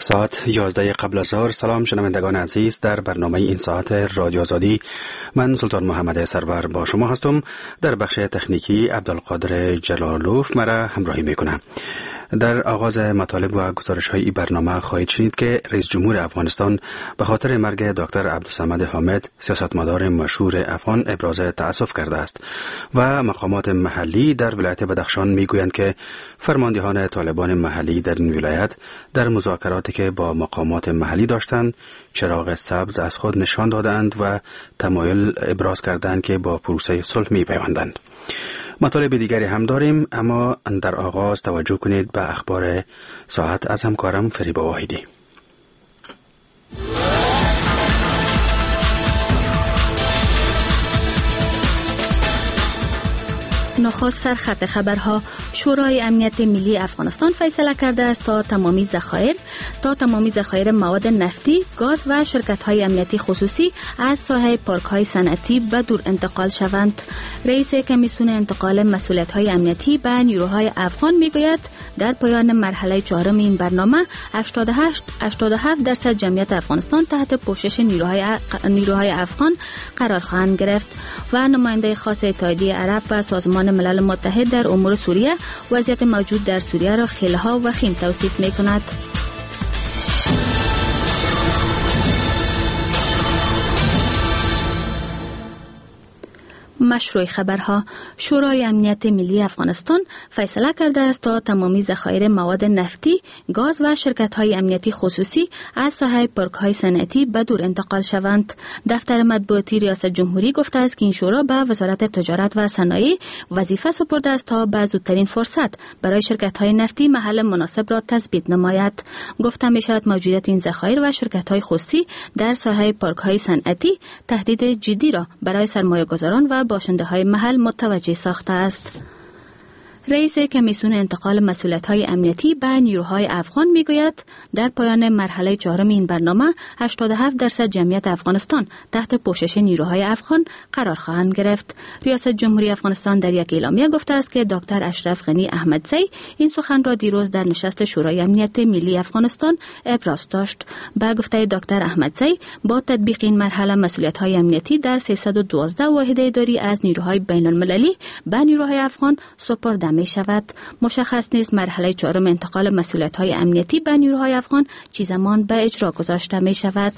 ساعت 11 قبل از ظهر. سلام شنوندگان عزیز، در برنامه این ساعت رادیو آزادی من سلطان محمد سرور با شما هستم. در بخش تکنیکی عبدالقادر جلالوف مرا همراهی میکنه. در آغاز مطالب و گزارش‌های این برنامه خواهید شنید که رئیس جمهور افغانستان به خاطر مرگ دکتر عبدالصمد حامد سیاستمدار مشهور افغان ابراز تأسف کرده است و مقامات محلی در ولایت بدخشان میگویند که فرماندهان طالبان محلی در این ولایت در مذاکراتی که با مقامات محلی داشتند چراغ سبز از خود نشان دادند و تمایل ابراز کردند که با پروسه صلح میپیوندند. مطالب دیگری هم داریم، اما در آغاز توجه کنید به اخبار ساعت از همکارم فریبا واحدی. نخست سرخط خبرها: شورای امنیت ملی افغانستان فیصله کرده است تا تمامی ذخایر مواد نفتی، گاز و شرکت‌های امنیتی خصوصی از ساحه پارک‌های صنعتی به دور انتقال شوند. رئیس کمیسیون انتقال مسئولیت‌های امنیتی به نیروهای افغان میگوید در پایان مرحله 4 این برنامه 87% جمعیت افغانستان تحت پوشش نیروهای افغان قرار خواهند گرفت. و نماینده خاص اتحادیه عرب و سازمان ملل متحد در امور سوریه وضعیت موجود در سوریه را خیلها و خیم توصیف می‌کند. مشروع خبرها: شورای امنیت ملی افغانستان فیصله کرده است تا تمامی ذخایر مواد نفتی، گاز و شرکت‌های امنیتی خصوصی از ساحه پارک‌های صنعتی به دور انتقال شوند. دفتر مطبوعاتی ریاست جمهوری گفته است که این شورا به وزارت تجارت و صنایع وظیفه سپرده است تا به زودترین فرصت برای شرکت‌های نفتی محل مناسب را تثبیت نماید. گفته می‌شود موجودیت این ذخایر و شرکت‌های خصوصی در ساحه پارک‌های صنعتی تهدید جدی را برای سرمایه‌گذاران و باشنده های محل متوجه ساخته است. رئیس کمیسیون انتقال مسئولیت‌های امنیتی به نیروهای افغان میگوید در پایان مرحله 4 این برنامه 87% جمعیت افغانستان تحت پوشش نیروهای افغان قرار خواهند گرفت. ریاست جمهوری افغانستان در یک اعلامیه گفته است که دکتر اشرف غنی احمدزی این سخن را دیروز در نشست شورای امنیت ملی افغانستان ابراز داشت. به گفته دکتر احمدزی با تطبیق این مرحله مسئولیت‌های امنیتی در 312 واحد اداری از نیروهای بین‌المللی به نیروهای افغان سپرده می شود. مشخص نیست مرحله 4 انتقال مسئولیت‌های امنیتی به نیروهای افغان چه زمان به اجرا گذاشته می شود.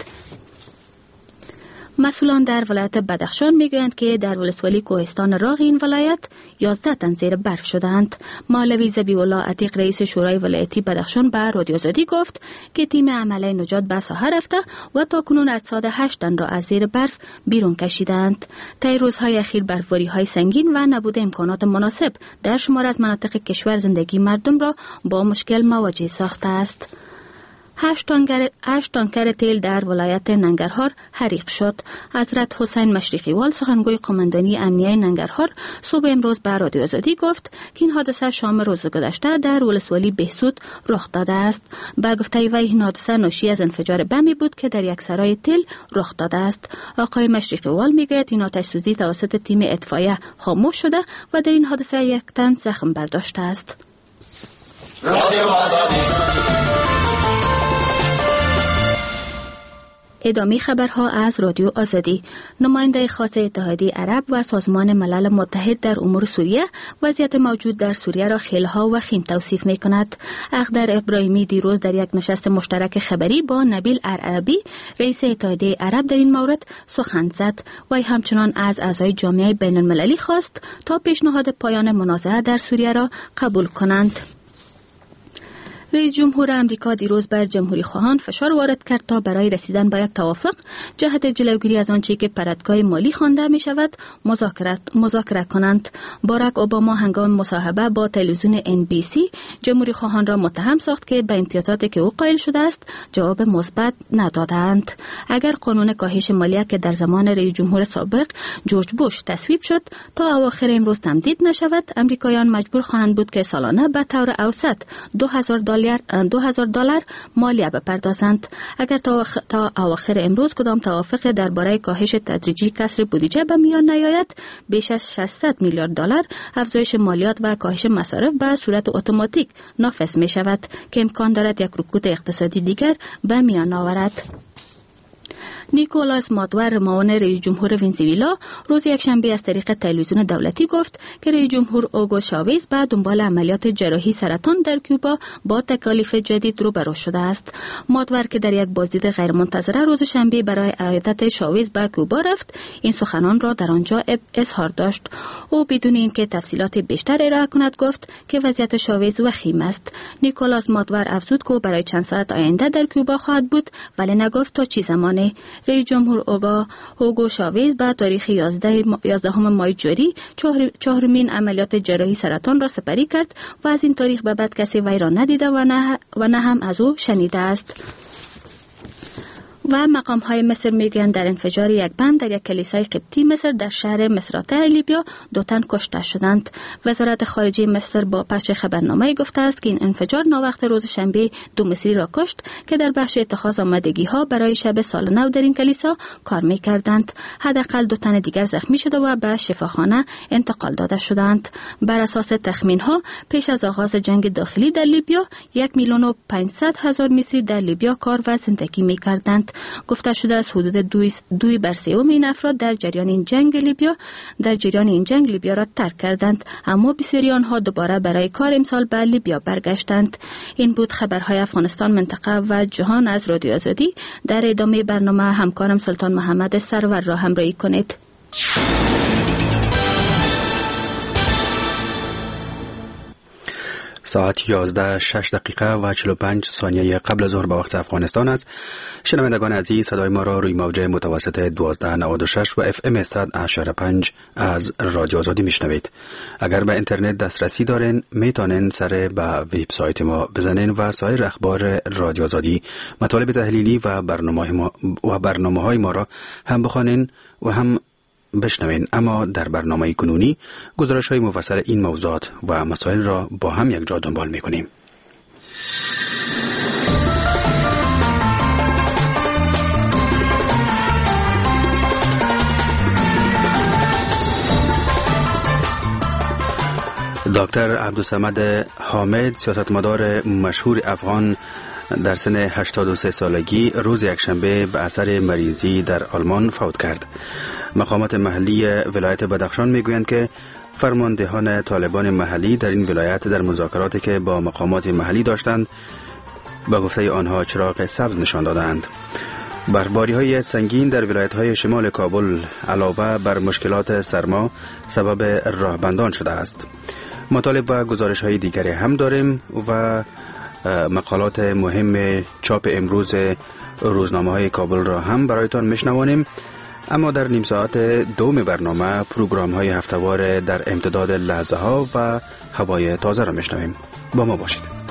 مسئولان در ولایت بدخشان میگویند که در ولسوالی کوهستان راغ این ولایت 11 تن زیر برف شدند. مولوی ذبیح الله عتیق رئیس شورای ولایتی بدخشان به رادیو آزادی گفت که تیم عمله نجات به ساحه رفته و تاکنون اجساد 8 تن را از زیر برف بیرون کشیدند. طی روزهای اخیر برفباری‌های سنگین و نبود امکانات مناسب در شمار از مناطق کشور زندگی مردم را با مشکل مواجه ساخته است. 8 تانکر تیل در ولایت ننگرهار حریق شد. حضرت حسین مشرقی وال سخنگوی قماندانی امنیه ننگرهار صبح امروز به رادیو آزادی گفت که این حادثه شام روز گذشته در ولسوالی بهسود رخ داده است. به گفته وی این حادثه ناشی از انفجار بمی بود که در یک سرای تیل رخ داده است. آقای مشرقی وال میگوید این آتش سوزی توسط تیم اطفائیه خاموش شده و در این حادثه یک تن زخم برداشته است. رادیو آزادی. ادامه خبرها از رادیو آزادی. نماینده خاص اتحادیه عرب و سازمان ملل متحد در امور سوریه وضعیت موجود در سوریه را خیلها و خیم توصیف می کند. اخضر ابراهیمی دیروز در یک نشست مشترک خبری با نبیل العربی رئیس اتحادیه عرب در این مورد سخن زد و همچنان از اعضای جامعه بین المللی خواست تا پیشنهاد پایان منازعه در سوریه را قبول کنند. رئیس جمهور امریکا دیروز بر جمهوری خواهان فشار وارد کرد تا برای رسیدن به یک توافق جهت جلوگیری از آنچه که پرتگاه مالی خوانده می شود مذاکره کنند. باراک اوباما هنگام مصاحبه با تلویزیون NBC جمهوری خواهان را متهم ساخت که به امتیازاتی که او قائل شده است جواب مثبت ندادند. اگر قانون کاهش مالیه که در زمان رئیس جمهور سابق جورج بوش تصویب شد تا اواخر امروز تمدید نشود، امریکایان مجبور خواهند بود که سالانه به طور اوسط $2000 $2000 مالیه بپردازند. اگر تا اواخر امروز کدام توافق درباره کاهش تدریجی کسر بودجه به میان نیاید، بیش از $600 میلیارد افزایش مالیات و کاهش مصارف به صورت اتوماتیک نافذ می شود که امکان دارد یک رکود اقتصادی دیگر به میان آورد. نیکولاس مادور معاون رئیس جمهور ونزوئلا روز یکشنبه از طریق تلویزیون دولتی گفت که رئیس جمهور اوگو شاویز به دنبال عملیات جراحی سرطان در کوبا با تکالیف جدید روبرو شده است. مادور که در یک بازدید غیرمنتظره روز شنبه برای عیادت شاویز به کوبا رفت، این سخنان را در آنجا اظهار داشت. او بدون اینکه تفصیلات بیشتر ارائه کند گفت که وضعیت شاویز وخیم است. نیکولاس مادور افزود که برای چند ساعت آینده در کوبا خواهد بود، ولی نگفت تا چه زمانی. رئیس جمهور اوگو شاویز به تاریخ 11 مای جاری چهارمین عملیات جراحی سرطان را سپری کرد و از این تاریخ به بعد کسی وی را ندیده و نه هم از او شنیده است. و مقام های مصر میگویند در انفجار یک بم در یک کلیسای قبطی مصر در شهر مصراته لیبیا 2 تن کشته شدند. وزارت خارجه مصر با پخش خبرنامه گفته است که این انفجار ناوقت روز شنبه 2 مصری را کشت که در بخش اتخاذ آمادگی ها برای شب سال نو در این کلیسا کار میکردند. حداقل 2 تن دیگر زخمی شده و به شفاخانه انتقال داده شدند. بر اساس تخمین ها پیش از آغاز جنگ داخلی در لیبیا 1,500,000 مصری در لیبیا کار و زندگی میکردند. گفته شده از حدود 2/3 این افراد در جریان این جنگ لیبیا را ترک کردند، اما بسیاری آنها دوباره برای کار امسال به لیبیا برگشتند. این بود خبرهای افغانستان، منطقه و جهان از رادیو آزادی. در ادامه برنامه همکارم سلطان محمد سرور را همراهی کنید. ساعت 11:06 و 45 ثانیه قبل از ظهر به وقت افغانستان است. شنوندگان عزیز، صدای ما را روی موج متوسط 1296 و FM 100.5 از رادیو آزادی میشنوید. اگر به اینترنت دسترسی دارین میتونین سر به وبسایت ما بزنین و سایر اخبار رادیو آزادی، مطالب تحلیلی و برنامه‌های ما را هم بخوانین و هم بشنوین. اما در برنامه کنونی گزارش‌های مفصل این موضوعات و مسائل را با هم یک جا دنبال می‌کنیم. دکتر عبدالصمد حامد، سیاستمدار مشهور افغان، در سن 83 سالگی روز یکشنبه به اثر مریضی در آلمان فوت کرد. مقامات محلی ولایت بدخشان میگویند که فرماندهان طالبان محلی در این ولایت در مذاکراتی که با مقامات محلی داشتند به گفته آنها چراغ سبز نشان دادند. برفباری‌های سنگین در ولایت‌های شمال کابل علاوه بر مشکلات سرما سبب راهبندان شده است. مطالب و گزارش‌های دیگری هم داریم و مقالات مهم چاپ امروز روزنامه‌های کابل را هم برایتان میشنوانیم. اما در نیم ساعت دوم برنامه پروگرام‌های هفته‌وار در امتداد لحظه‌ها و هوای تازه را میشنویم. با ما باشید.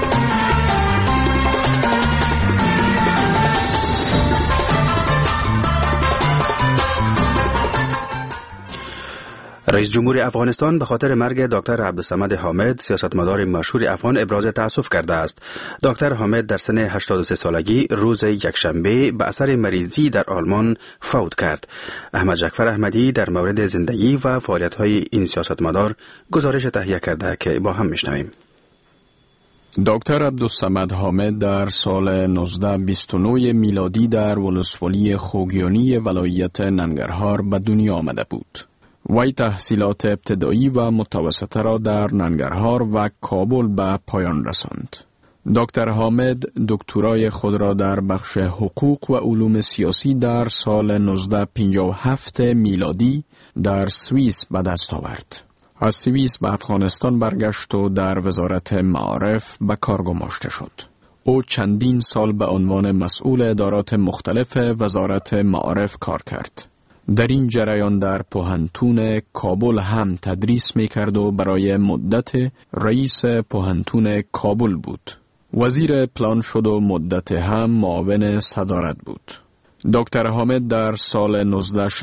رئیس جمهور افغانستان به خاطر مرگ دکتر عبدالصمد حامد، سیاستمدار مشهور افغان، ابراز تأسف کرده است. دکتر حامد در سن 83 سالگی روز یکشنبه به اثر مریضی در آلمان فوت کرد. احمد جعفر احمدی در مورد زندگی و فعالیت‌های این سیاستمدار گزارش تهیه کرده که با هم میشنویم. دکتر عبدالصمد حامد در سال 1929 میلادی در ولسوالی خوگیانی ولایت ننگرهار به دنیا آمده بود. وی تحصیلات ابتدایی و متوسطه را در ننگرهار و کابل به پایان رساند. دکتر حامد دکترای خود را در بخش حقوق و علوم سیاسی در سال 1957 میلادی در سوئیس به دست آورد. از سوئیس به افغانستان برگشت و در وزارت معارف به کار گماشته شد. او چندین سال به عنوان مسئول ادارات مختلف وزارت معارف کار کرد. در این جریان در پوهنتون کابل هم تدریس میکرد و برای مدت رئیس پوهنتون کابل بود. وزیر پلان شد و مدت هم معاون صدارت بود. دکتر حامد در سال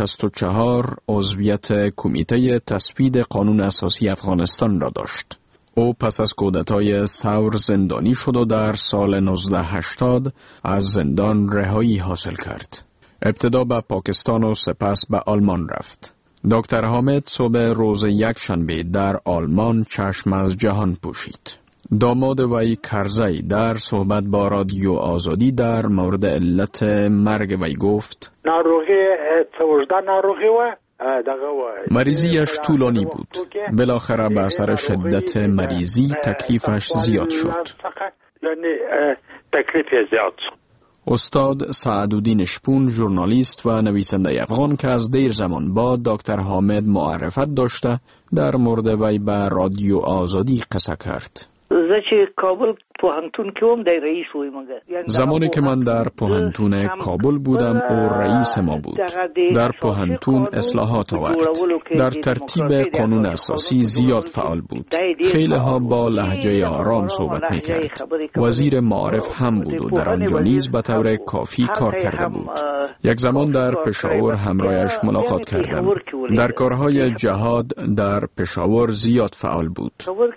1964 عضویت کمیته تصویب قانون اساسی افغانستان را داشت. او پس از کودتای ثور زندانی شد و در سال 1980 از زندان رهایی حاصل کرد. ابتدا به پاکستان و سپس به آلمان رفت. دکتر حامد صبح روز یکشنبه در آلمان چشم از جهان پوشید. داماد وی کرزی در صحبت با رادیو آزادی در مورد علت مرگ وی گفت: مریضیش طولانی بود. بالاخره به اثر شدت مریضی تکلیفش زیاد شد. استاد سعدالدین شپون، ژورنالیست و نویسنده افغان که از دیر زمان بعد دکتر حامد معرفت داشته، در مورد وی به رادیو آزادی قصه کرد. زمانی که من در پوهنتون کابل بودم او رئیس ما بود. در پوهنتون اصلاحات آورد. در ترتیب قانون اساسی زیاد فعال بود. خیلی ها با لهجه آرام صحبت میکرد. وزیر معارف هم بود و در آنجا نیز به طور کافی کار کرده بود. یک زمان در پشاور همراهش ملاقات کردم. در کارهای جهاد در پشاور زیاد فعال بود.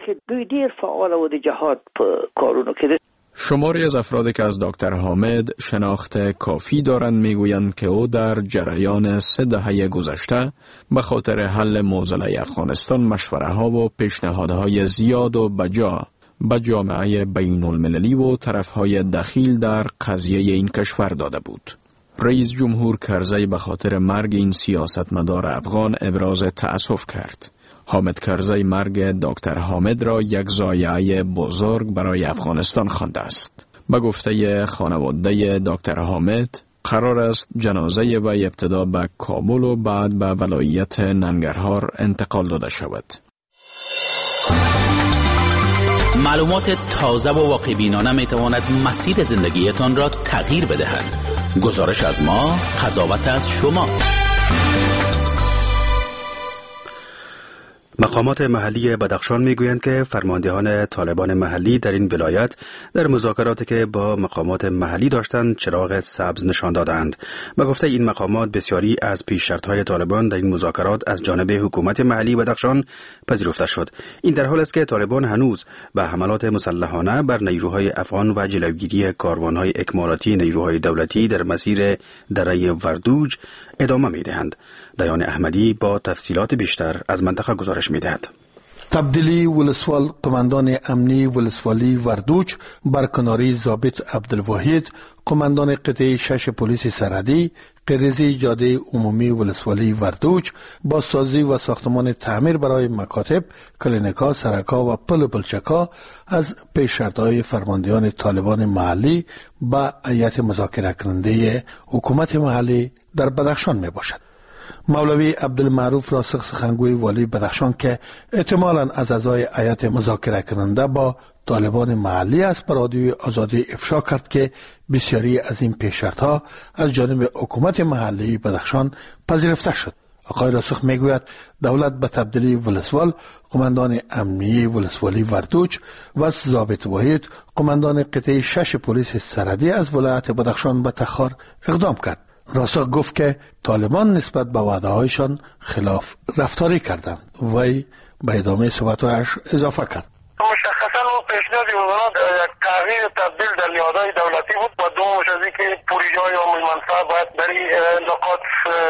شماری از افرادی که از دکتر حامد شناخت کافی دارند میگویند که او در جریان 3 دهه گذشته به خاطر حل معضله افغانستان مشوره ها و پیشنهادهای زیاد و بجا به جامعه بین المللی و طرف های دخیل در قضیه این کشور داده بود. رئیس جمهور کرزی به خاطر مرگ این سیاستمدار افغان ابراز تأسف کرد. حامد کرزی مرگ دکتر حامد را یک ضایعه بزرگ برای افغانستان خوانده است. به گفته خانواده دکتر حامد، قرار است جنازه وی ابتدا به کابل و بعد به ولایت ننگرهار انتقال داده شود. معلومات تازه و واقع بینانه می تواند مسیر زندگیتان را تغییر بدهد. گزارش از ما، قضاوت از شما. مقامات محلی بدخشان میگویند که فرماندهان طالبان محلی در این ولایت در مذاکراتی که با مقامات محلی داشتند چراغ سبز نشان دادند. به گفته این مقامات بسیاری از پیش‌شرط‌های طالبان در این مذاکرات از جانب حکومت محلی بدخشان پذیرفته شد. این در حالی است که طالبان هنوز به حملات مسلحانه بر نیروهای افغان و جلوگیری کاروان‌های اکمالاتی نیروهای دولتی در مسیر دره وردوج ادامه می‌دهند. دیان احمدی با تفصیلات بیشتر از منطقه گزارش می‌دهد. تبدیلی ولسوال قماندان امنی ولسوالی وردوج برکناری ضابط عبدالواحد قماندان قطعه 6 پلیس سرحدی قریزی جاده عمومی ولسوالی وردوج بازسازی و ساختمان تعمیر برای مکاتب، کلینیکا، سرکا و پلچکا از پیش‌شرط‌های فرماندهان طالبان محلی با هیئت مذاکره کننده حکومت محلی در بدخشان میباشد. مولوی عبدالمعروف راسخ سخنگوی والی بدخشان که احتمالاً از اعضای هیئت مذاکره کننده با طالبان محلی است به رادیوی آزادی افشا کرد که بسیاری از این پیش‌شرط‌ها از جانب حکومت محلی بدخشان پذیرفته شد. آقای راسخ میگوید دولت به تبدیلی ولسوال قماندان امنیه ولسوالی وردوج و ضابط واحد قماندان قطعه 6 پلیس سرحدی از ولایت بدخشان به تخار اقدام کرد. راسخ گفت که طالبان نسبت به وعده‌هایشان خلاف رفتاری کردند. وی به ادامه صحبت‌هایش اضافه کرد. مشخصا اون پیشنهاد اومد یک تغییر تبدیل در نهادهای دولتی بود و دومش از اینکه پروژه‌های عامل منفعه باید در این نقاط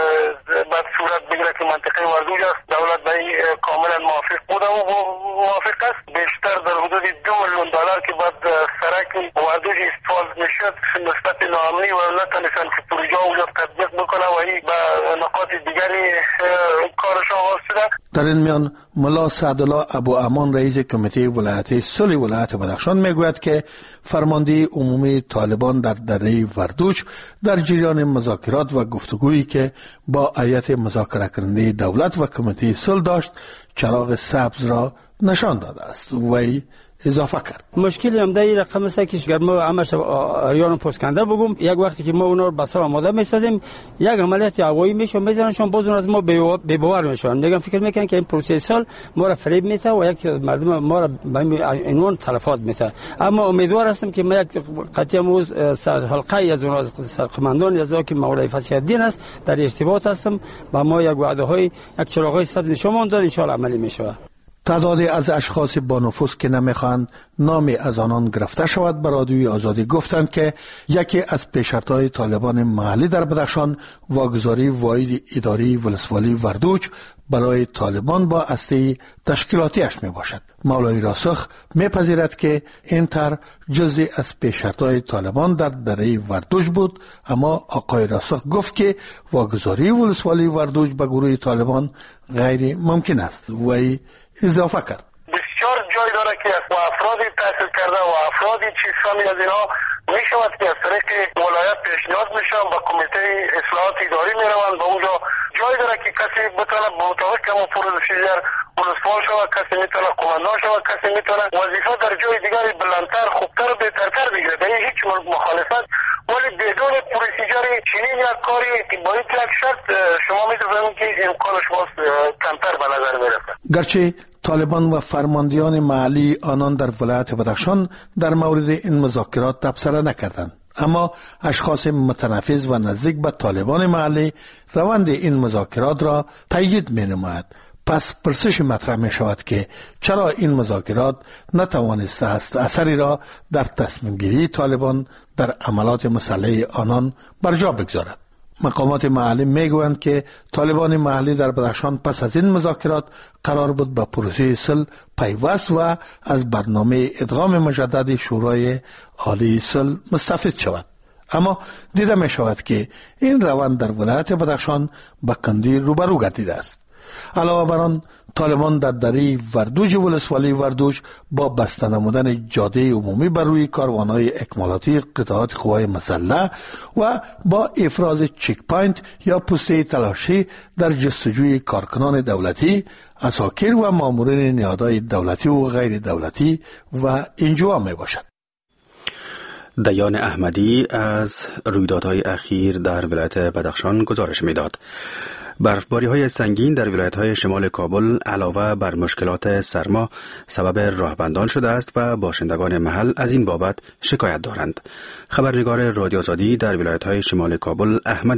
باید صورت بگیره که منطقه وردوج است. دولت به این کاملا موافق بود و موافق است. بیشتر در حدود $2 میلیون که باید سرک وردوج استفاده میشد نسبت ناامنی و نتونستن که پروژه اونجا تطبیق بکنه و این به نقاط دیگری کارش آغاز شده. در این میان ملا سعدالله ابو امان رئیس کمیته ولایت صلح ولایت بدخشان میگوید که فرمانده عمومی طالبان در دره وردوج در جریان مذاکرات و گفتگویی که با هیئت مذاکره کننده دولت و کمیته صلح داشت چراغ سبز را نشان داده است. وی اضافه کرد. مشکلی هم در این رقم است که اگر ما همش آریان پوسکنده بگم یک وقتی که ما اونا رو بسر آماده میسازیم یک عملیات هوایی میشون میزننشون باز اون از ما بی‌باور میشن. میگن فکر میکنن که این پروسه سال ما را فریب میده و یک مردم ما را به عنوان تلفات میده. اما امیدوار هستم که ما یک قطعه موز حلقه از اون سرقماندان از که مولوی فصیح الدین است در ارتباط هستم با ما یک وعده های یک چراغ سبز نشون داد ان شاء الله عملی میشه. تعدادی از اشخاص با نفوذ که نمیخواهند نامی از آنان گرفته شود به رادیوی آزادی گفتند که یکی از پیشرفت طالبان محلی در بدخشان واگذاری واحد اداری ولسوالی وردوج برای طالبان با هسته تشکیلاتیش می باشد. مولای راسخ میپذیرد که این طرح جزئی از پیشرفت‌های طالبان در دره وردوج بود، اما آقای راسخ گفت که واگذاری ولسوالی وردوج به گروه طالبان غیر ممکن است. وی اضافه کرد بسیار جای داره که افرادی تحصیل کرده و افرادی چیزهایی از اینها می شود که از طریق ولایت پیشنهاد میشن با کمیته اصلاحات اداری می روند به اونجا. جای داره که کسی بتونه به مطابق همون پروسیجر ولسوال شود، کسی میتونه قماندان شود، کسی میتونه وظیفه در جای دیگری بلندتر خوبتر و بهترتر بگیره. به این هیچ مخالفت، ولی بدون پروسیجر چنین یک کاری که با یک شرط شما میتونید که امکانش باز کمتر به نظر میرسه. گرچه طالبان و فرماندهان محلی آنان در ولایت بدخشان در مورد این مذاکرات تبصره نکردند، اما اشخاص متنفذ و نزدیک به طالبان محلی روند این مذاکرات را تایید می نماید. پس پرسش مطرح می شود که چرا این مذاکرات نتوانسته است اثری را در تصمیم گیری طالبان در عملات مسلح آنان بر جا بگذارد. مقامات محلی میگویند که طالبان محلی در بدخشان پس از این مذاکرات قرار بود به پروسه صلح پیوست و از برنامه ادغام مجدد شورای عالی صلح مستفید شود، اما دیده می شود که این روند در ولایت بدخشان به کندی روبرو گردیده است. علاوه بر آن، طالبان در دره وردوج ولسوالی وردوج با بسته نمودن جاده عمومی بر روی کاروانهای اکمالاتی قطعات قوای مسلح و با افراز چک پاینت یا پوسته تلاشی در جستجوی کارکنان دولتی، عساکر و مامورین نهادهای دولتی و غیر دولتی و انجوا می باشد. دیان احمدی از رویدادهای اخیر در ولایت بدخشان گزارش می‌داد. برفباری‌های سنگین در ولایت‌های شمال کابل علاوه بر مشکلات سرما سبب راهبندان شده است و باشندگان محل از این بابت شکایت دارند. خبرنگار رادیو آزادی در ولایت‌های شمال کابل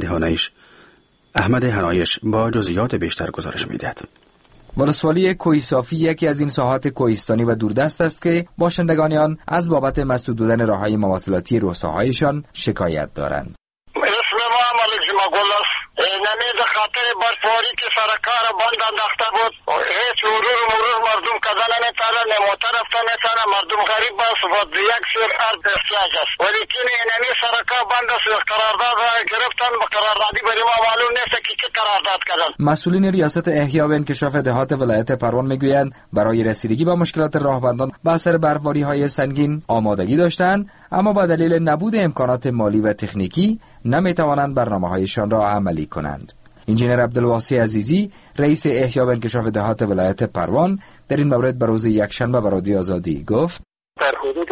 احمد هنایش با جزئیات بیشتر گزارش می‌دهد. ولسوالی کوهستانی یکی از این ساحات کوهستانی و دوردست است که باشندگان آن از بابت مسدود بودن راه‌های مواصلاتی روستاهایشان شکایت دارند. اسم ما ملک جمعگل است. نمید خاطر برفباری که سرکار بند انداخته بود، هیچ مرور مردم کدن نمیتونه، موتر رفته نمیتونه، مردم غریب است و یک سر ارد احتیاج است. ولی که نمی سرکار بند است، قرارداد گرفتن، به قراردادی برای ما معلوم نیست که قرارداد کردن. مسئولین ریاست احیا و انکشاف دهات ولایت پروان میگویند برای رسیدگی به مشکلات راهبندان به اثر برفباری‌های سنگین آمادگی داشتند، اما با دلیل نبود امکانات مالی و تکنیکی نمیتوانند برنامه‌هایشان را عملی کنند. انجینر عبدالواسی عزیزی، رئیس احیا و انکشاف دهات ولایت پروان، در این مورد به روز یکشنبه به رادیو آزادی گفت: در حدود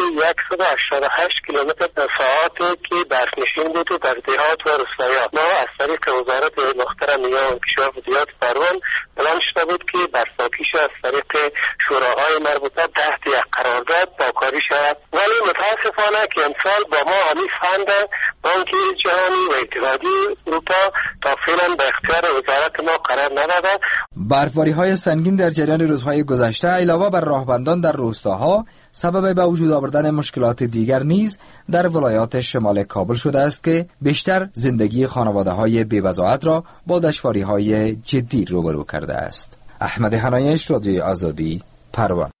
188 کیلومتر در ساعت که برفنشین بود در دهات و روستاها، ما از طریق وزارت محترم یا انکشاف دهات پروان اعلام شده بود که برساکیش از طریق شوراهای مربوطه تحت یک قرارداد پاکاری شود، ولی متاسفانه که امسال با ما هنوز فند بانک جهانی و اتحادیه اروپا تا فعلا به اختیار وزارت ما قرار نداده. برفباری‌های سنگین در جریان روزهای گذشته علاوه بر راهبندان در روستاها سبب به وجود آوردن مشکلات دیگر نیز در ولایات شمال کابل شده است که بیشتر زندگی خانواده‌های بی‌وضاحت را با دشواری‌های جدی روبرو کرده است. احمد هنایش، رادیو آزادی، پروان.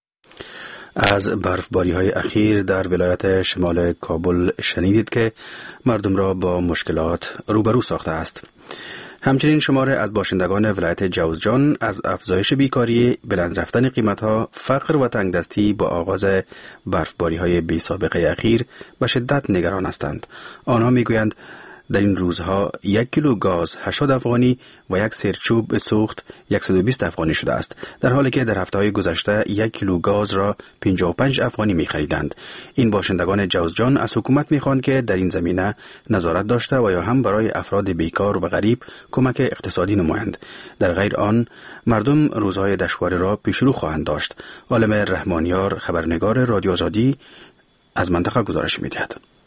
از برفباری‌های اخیر در ولایت شمال کابل شنیدید که مردم را با مشکلات روبرو ساخته است. همچنین شمار از باشندگان ولایت جوزجان از افزایش بیکاری، بلند رفتن قیمت‌ها، فقر و تنگدستی با آغاز برفباری‌های بی سابقه اخیر به شدت نگران هستند. آنها میگویند در این روزها 1 کیلو گاز 80 افغانی و یک سیرچوب سوخت 120 افغانی شده است، در حالی که در هفته‌های گذشته 1 کیلو گاز را 55 افغانی می‌خریدند. این باشندگان جوزجان از حکومت می‌خواهند که در این زمینه نظارت داشته و یا هم برای افراد بیکار و غریب کمک اقتصادی نمایند. در غیر آن مردم روزهای دشواری را پیش رو خواهند داشت. عالم رحمانیار، خبرنگار رادیو آزادی، از منطقه گزارش می‌دهد.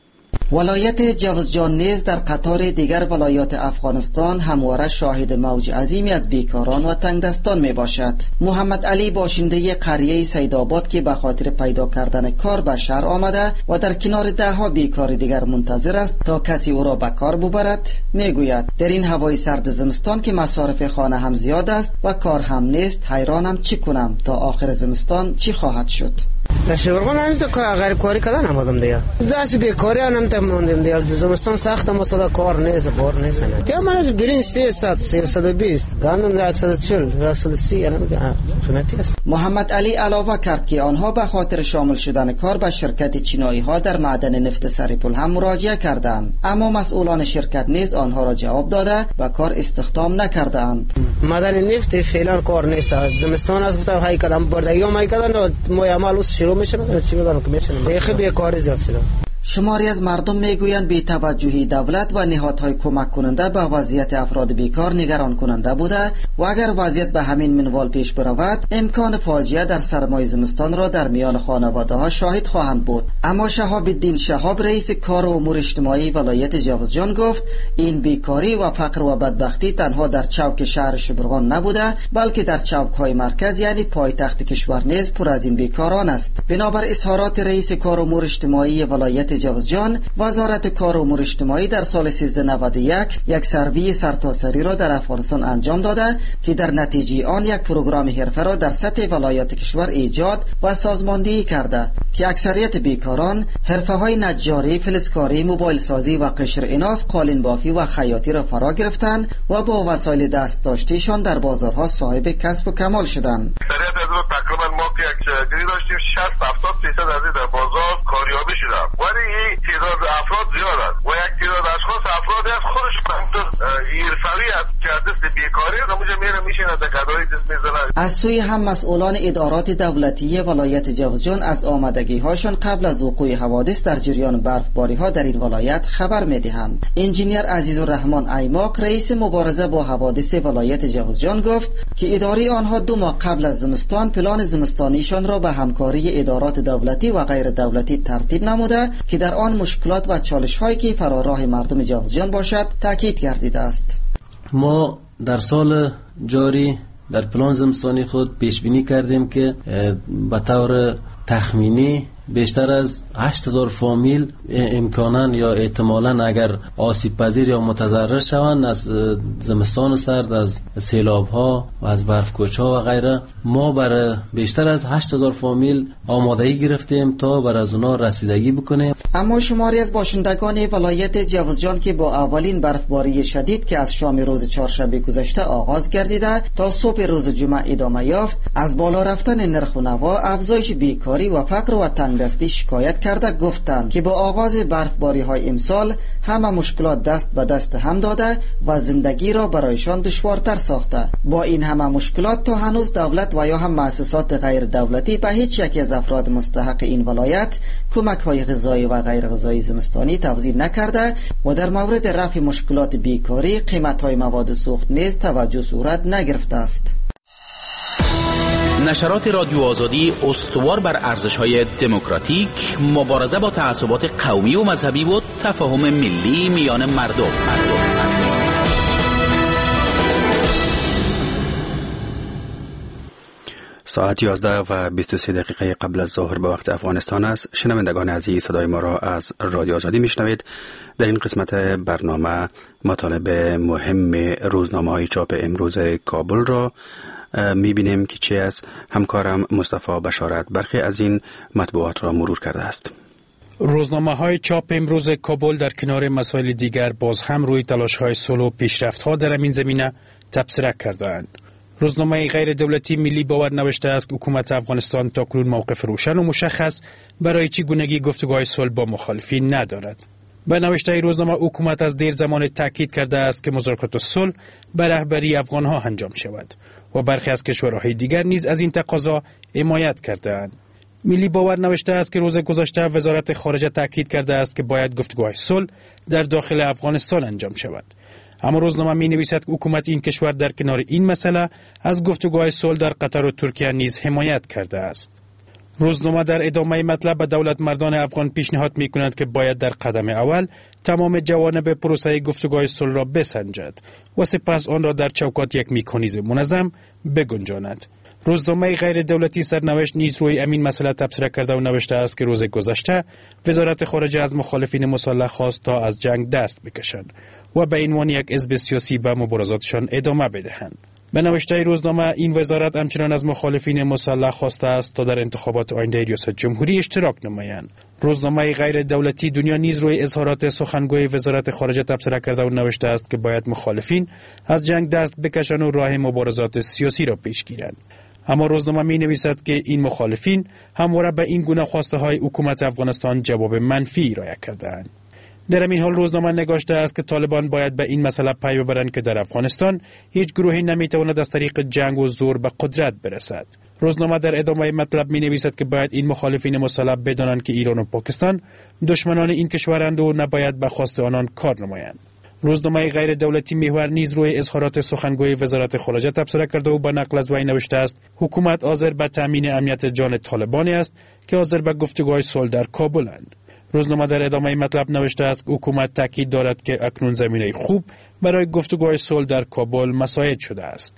ولایت جوزجان نیز در قطار دیگر ولایات افغانستان همواره شاهد موج عظیمی از بیکاران و تنگدستان می باشد. محمد علی باشنده قریه سیدآباد که به خاطر پیدا کردن کار به شهر آمده و در کنار دهها بیکار دیگر منتظر است تا کسی او را به کار ببرد میگوید در این هوای سرد زمستان که مصارف خانه هم زیاد است و کار هم نیست، حیرانم چی کنم تا آخر زمستان چی خواهد شد. در شبرغان همیشه غریب کاری کردن آمدم دیگه. دست بیکاری هم تموندیم دیگه. زمستان سخت مثلا کار نیست، بار نیست. دیگه من برین 300 320 گندم 140 130 قیمتی است. محمد علی علاوه کرد که آنها به خاطر شامل شدن کار به شرکت چینایی ها در معدن نفت سریپل هم مراجعه کردند، اما مسئولان شرکت نیز آنها را جواب داده و کار استخدام نکردند. معدن نفت فعلا کار نیست. زمستان از گفتم های کدام بردگی هم های کدام ما شروع میشه چی بدم که میشه خیلی بیکاری زیاد شده. شماری از مردم میگویند بی‌توجهی دولت و نهادهای کمک کننده به وضعیت افراد بیکار نگران کننده بوده و اگر وضعیت به همین منوال پیش برود امکان فاجعه در سرمای زمستان را در میان خانواده ها شاهد خواهند بود. اما شهاب الدین شهاب رئیس کار و امور اجتماعی ولایت جوزجان گفت این بیکاری و فقر و بدبختی تنها در چوک شهر شبرغان نبوده بلکه در چوک های مرکز یعنی پایتخت کشور نیز پر از این بیکاران است. بنابر اظهارات رئیس کار و امور اجتماعی ولایت جوزجان، وزارت کار و امور اجتماعی در سال 1391 یک سروی سرتاسری را در افغانستان انجام داده که در نتیجه آن یک پروگرام حرفه را در سطح ولایات کشور ایجاد و سازماندهی کرده که اکثریت بیکاران حرفه‌های نجاری، فلزکاری، موبایل سازی و قشر ایناس، قالین بافی و خیاطی را فرا گرفتند و با وسایل دست داشتهشان در بازارها صاحب کسب و کمال شدند. تقریبا ما که یک جری داشتیم 60-70% از در بازار کاریابی شدن ولی تعداد افراد زیاد است و یک تعداد اشخاص افرادی از خودشون حرفه‌ای است که دست بیکاری همونجا میشینه در گدایی دست میزنن. از سوی هم مسئولان ادارات دولتی ولایت جوزجان از آمدگی هاشون قبل از وقوع حوادث در جریان برفباری ها در این ولایت خبر میدهند. انجینیر عزیزالرحمن ایماق رئیس مبارزه با حوادث ولایت جوزجان گفت که اداره آنها 2 ماه قبل از زمستان پلان زمستانیشان را به همکاری ادارات دولتی و غیر دولتی ترتیب نموده که در آن مشکلات و چالش هایی که فراراه مردم جوزجان باشد تاکید گردیده است. ما در سال جاری در پلان زمستانی خود پیش بینی کردیم که به طور تخمینی بیشتر از 8000 فامیل امکاناً یا احتمالاً اگر آسیب پذیر یا متضرر شوند از زمستان سرد، از سیلاب ها و از برفکوچ ها و غیره، ما برای بیشتر از 8000 فامیل آمادگی گرفتیم تا بر از اونا رسیدگی بکنیم. اما شماری از باشندگان ولایت جوزجان که با اولین برفباری شدید که از شام روز چهارشنبه گذشته آغاز گردیده تا صبح روز جمعه ادامه یافت، از بالا رفتن نرخ و نوا، افزایش بیکاری و فقر و تنگدستی شکایت کرده گفتند که با آغاز برفباری های امسال همه مشکلات دست به دست هم داده و زندگی را برایشان دشوارتر ساخته. با این همه مشکلات تا هنوز دولت و یا هم مؤسسات غیر دولتی به هیچ یک از افراد مستحق این ولایت کمک های غذایی و غیر غذایی زمستانی توزیع نکرده و در مورد رفع مشکلات بیکاری قیمت های مواد سوخت نیز توجه صورت نگرفته است. نشرات رادیو آزادی استوار بر ارزش‌های دموکراتیک، مبارزه با تعصبات قومی و مذهبی و تفاهم ملی میان مردم. ساعت 11:23 قبل از ظهر به وقت افغانستان است. شنوندگان عزیز، صدای ما را از رادیو آزادی میشنوید. در این قسمت برنامه مطالب مهم روزنامه‌های چاپ امروز کابل را میبینیم که چه از همکارم مصطفی بشارت برخی از این مطبوعات را مرور کرده است. روزنامه‌های چاپ امروز کابل در کنار مسائل دیگر باز هم روی تلاش‌های صلح و پیشرفت‌ها در این زمینه تبصره کردند. روزنامه غیر دولتی ملی باور نوشته است که حکومت افغانستان تاکنون موقف روشن و مشخص برای چگونگی گفتگوهای صلح با مخالفین ندارد. به نوشته روزنامه حکومت از دیر زمان تاکید کرده است که مذاکرات صلح به رهبری افغان‌ها انجام شود و برخی از کشورهای دیگر نیز از این تقاضا حمایت کرده‌اند. ملی باور نوشته است که روز گذشته وزارت خارجه تاکید کرده است که باید گفتگوهای صلح در داخل افغانستان انجام شود. اما روزنامه می نویسد که حکومت این کشور در کنار این مسئله از گفتگوهای صلح در قطر و ترکیه نیز حمایت کرده است. روزنامه در ادامه مطلب به دولت مردان افغان پیشنهاد می کند که باید در قدم اول تمام جوانب پروسه گفتگوهای صلح را بسنجد و سپس آن را در چوکات یک مکانیزم منظم بگنجاند. روزنامه غیر دولتی سرنوشت نیز روی امین مسئله تبصره کرده و نوشته است که روز گذشته وزارت خارجه از مخالفین مسلح خواست تا از جنگ دست بکشند و به عنوان یک حزب سیاسی به مبارزاتشان ادامه بدهند. به نوشته روزنامه این وزارت همچنان از مخالفین مسلح خواسته است تا در انتخابات آینده ریاست جمهوری اشتراک نمایند. روزنامه غیر دولتی دنیا نیز روی اظهارات سخنگوی وزارت خارجه تبصره کرده و نوشته است که باید مخالفین از جنگ دست بکشند و راه مبارزات سیاسی را پیش گیرند. اما روزنامه می نویسد که این مخالفین همواره به این گونه خواسته های حکومت افغانستان جواب منفی ارائه کرده‌اند. در این حال روزنامه نگاشته است که طالبان باید به این مسئله پی ببرند که در افغانستان هیچ گروهی نمیتواند از طریق جنگ و زور به قدرت برسد. روزنامه در ادامه مطلب می نویسد که باید این مخالفین مسلح بدانند که ایران و پاکستان دشمنان این کشورند و نباید به خواست آنان کار نمایند. روزنامه غیر دولتی محور نیز روی اظهارات سخنگوی وزارت خارجه تبصره کرده و با نقل از وی نوشته است حکومت حاضر به تامین امنیت جان طالبانی است که حاضر به گفتگوهای صلح در کابلند. روزنامه در ادامه مطلب نوشته است حکومت تاکید دارد که اکنون زمینه خوب برای گفتگوهای صلح در کابل مساعد شده است.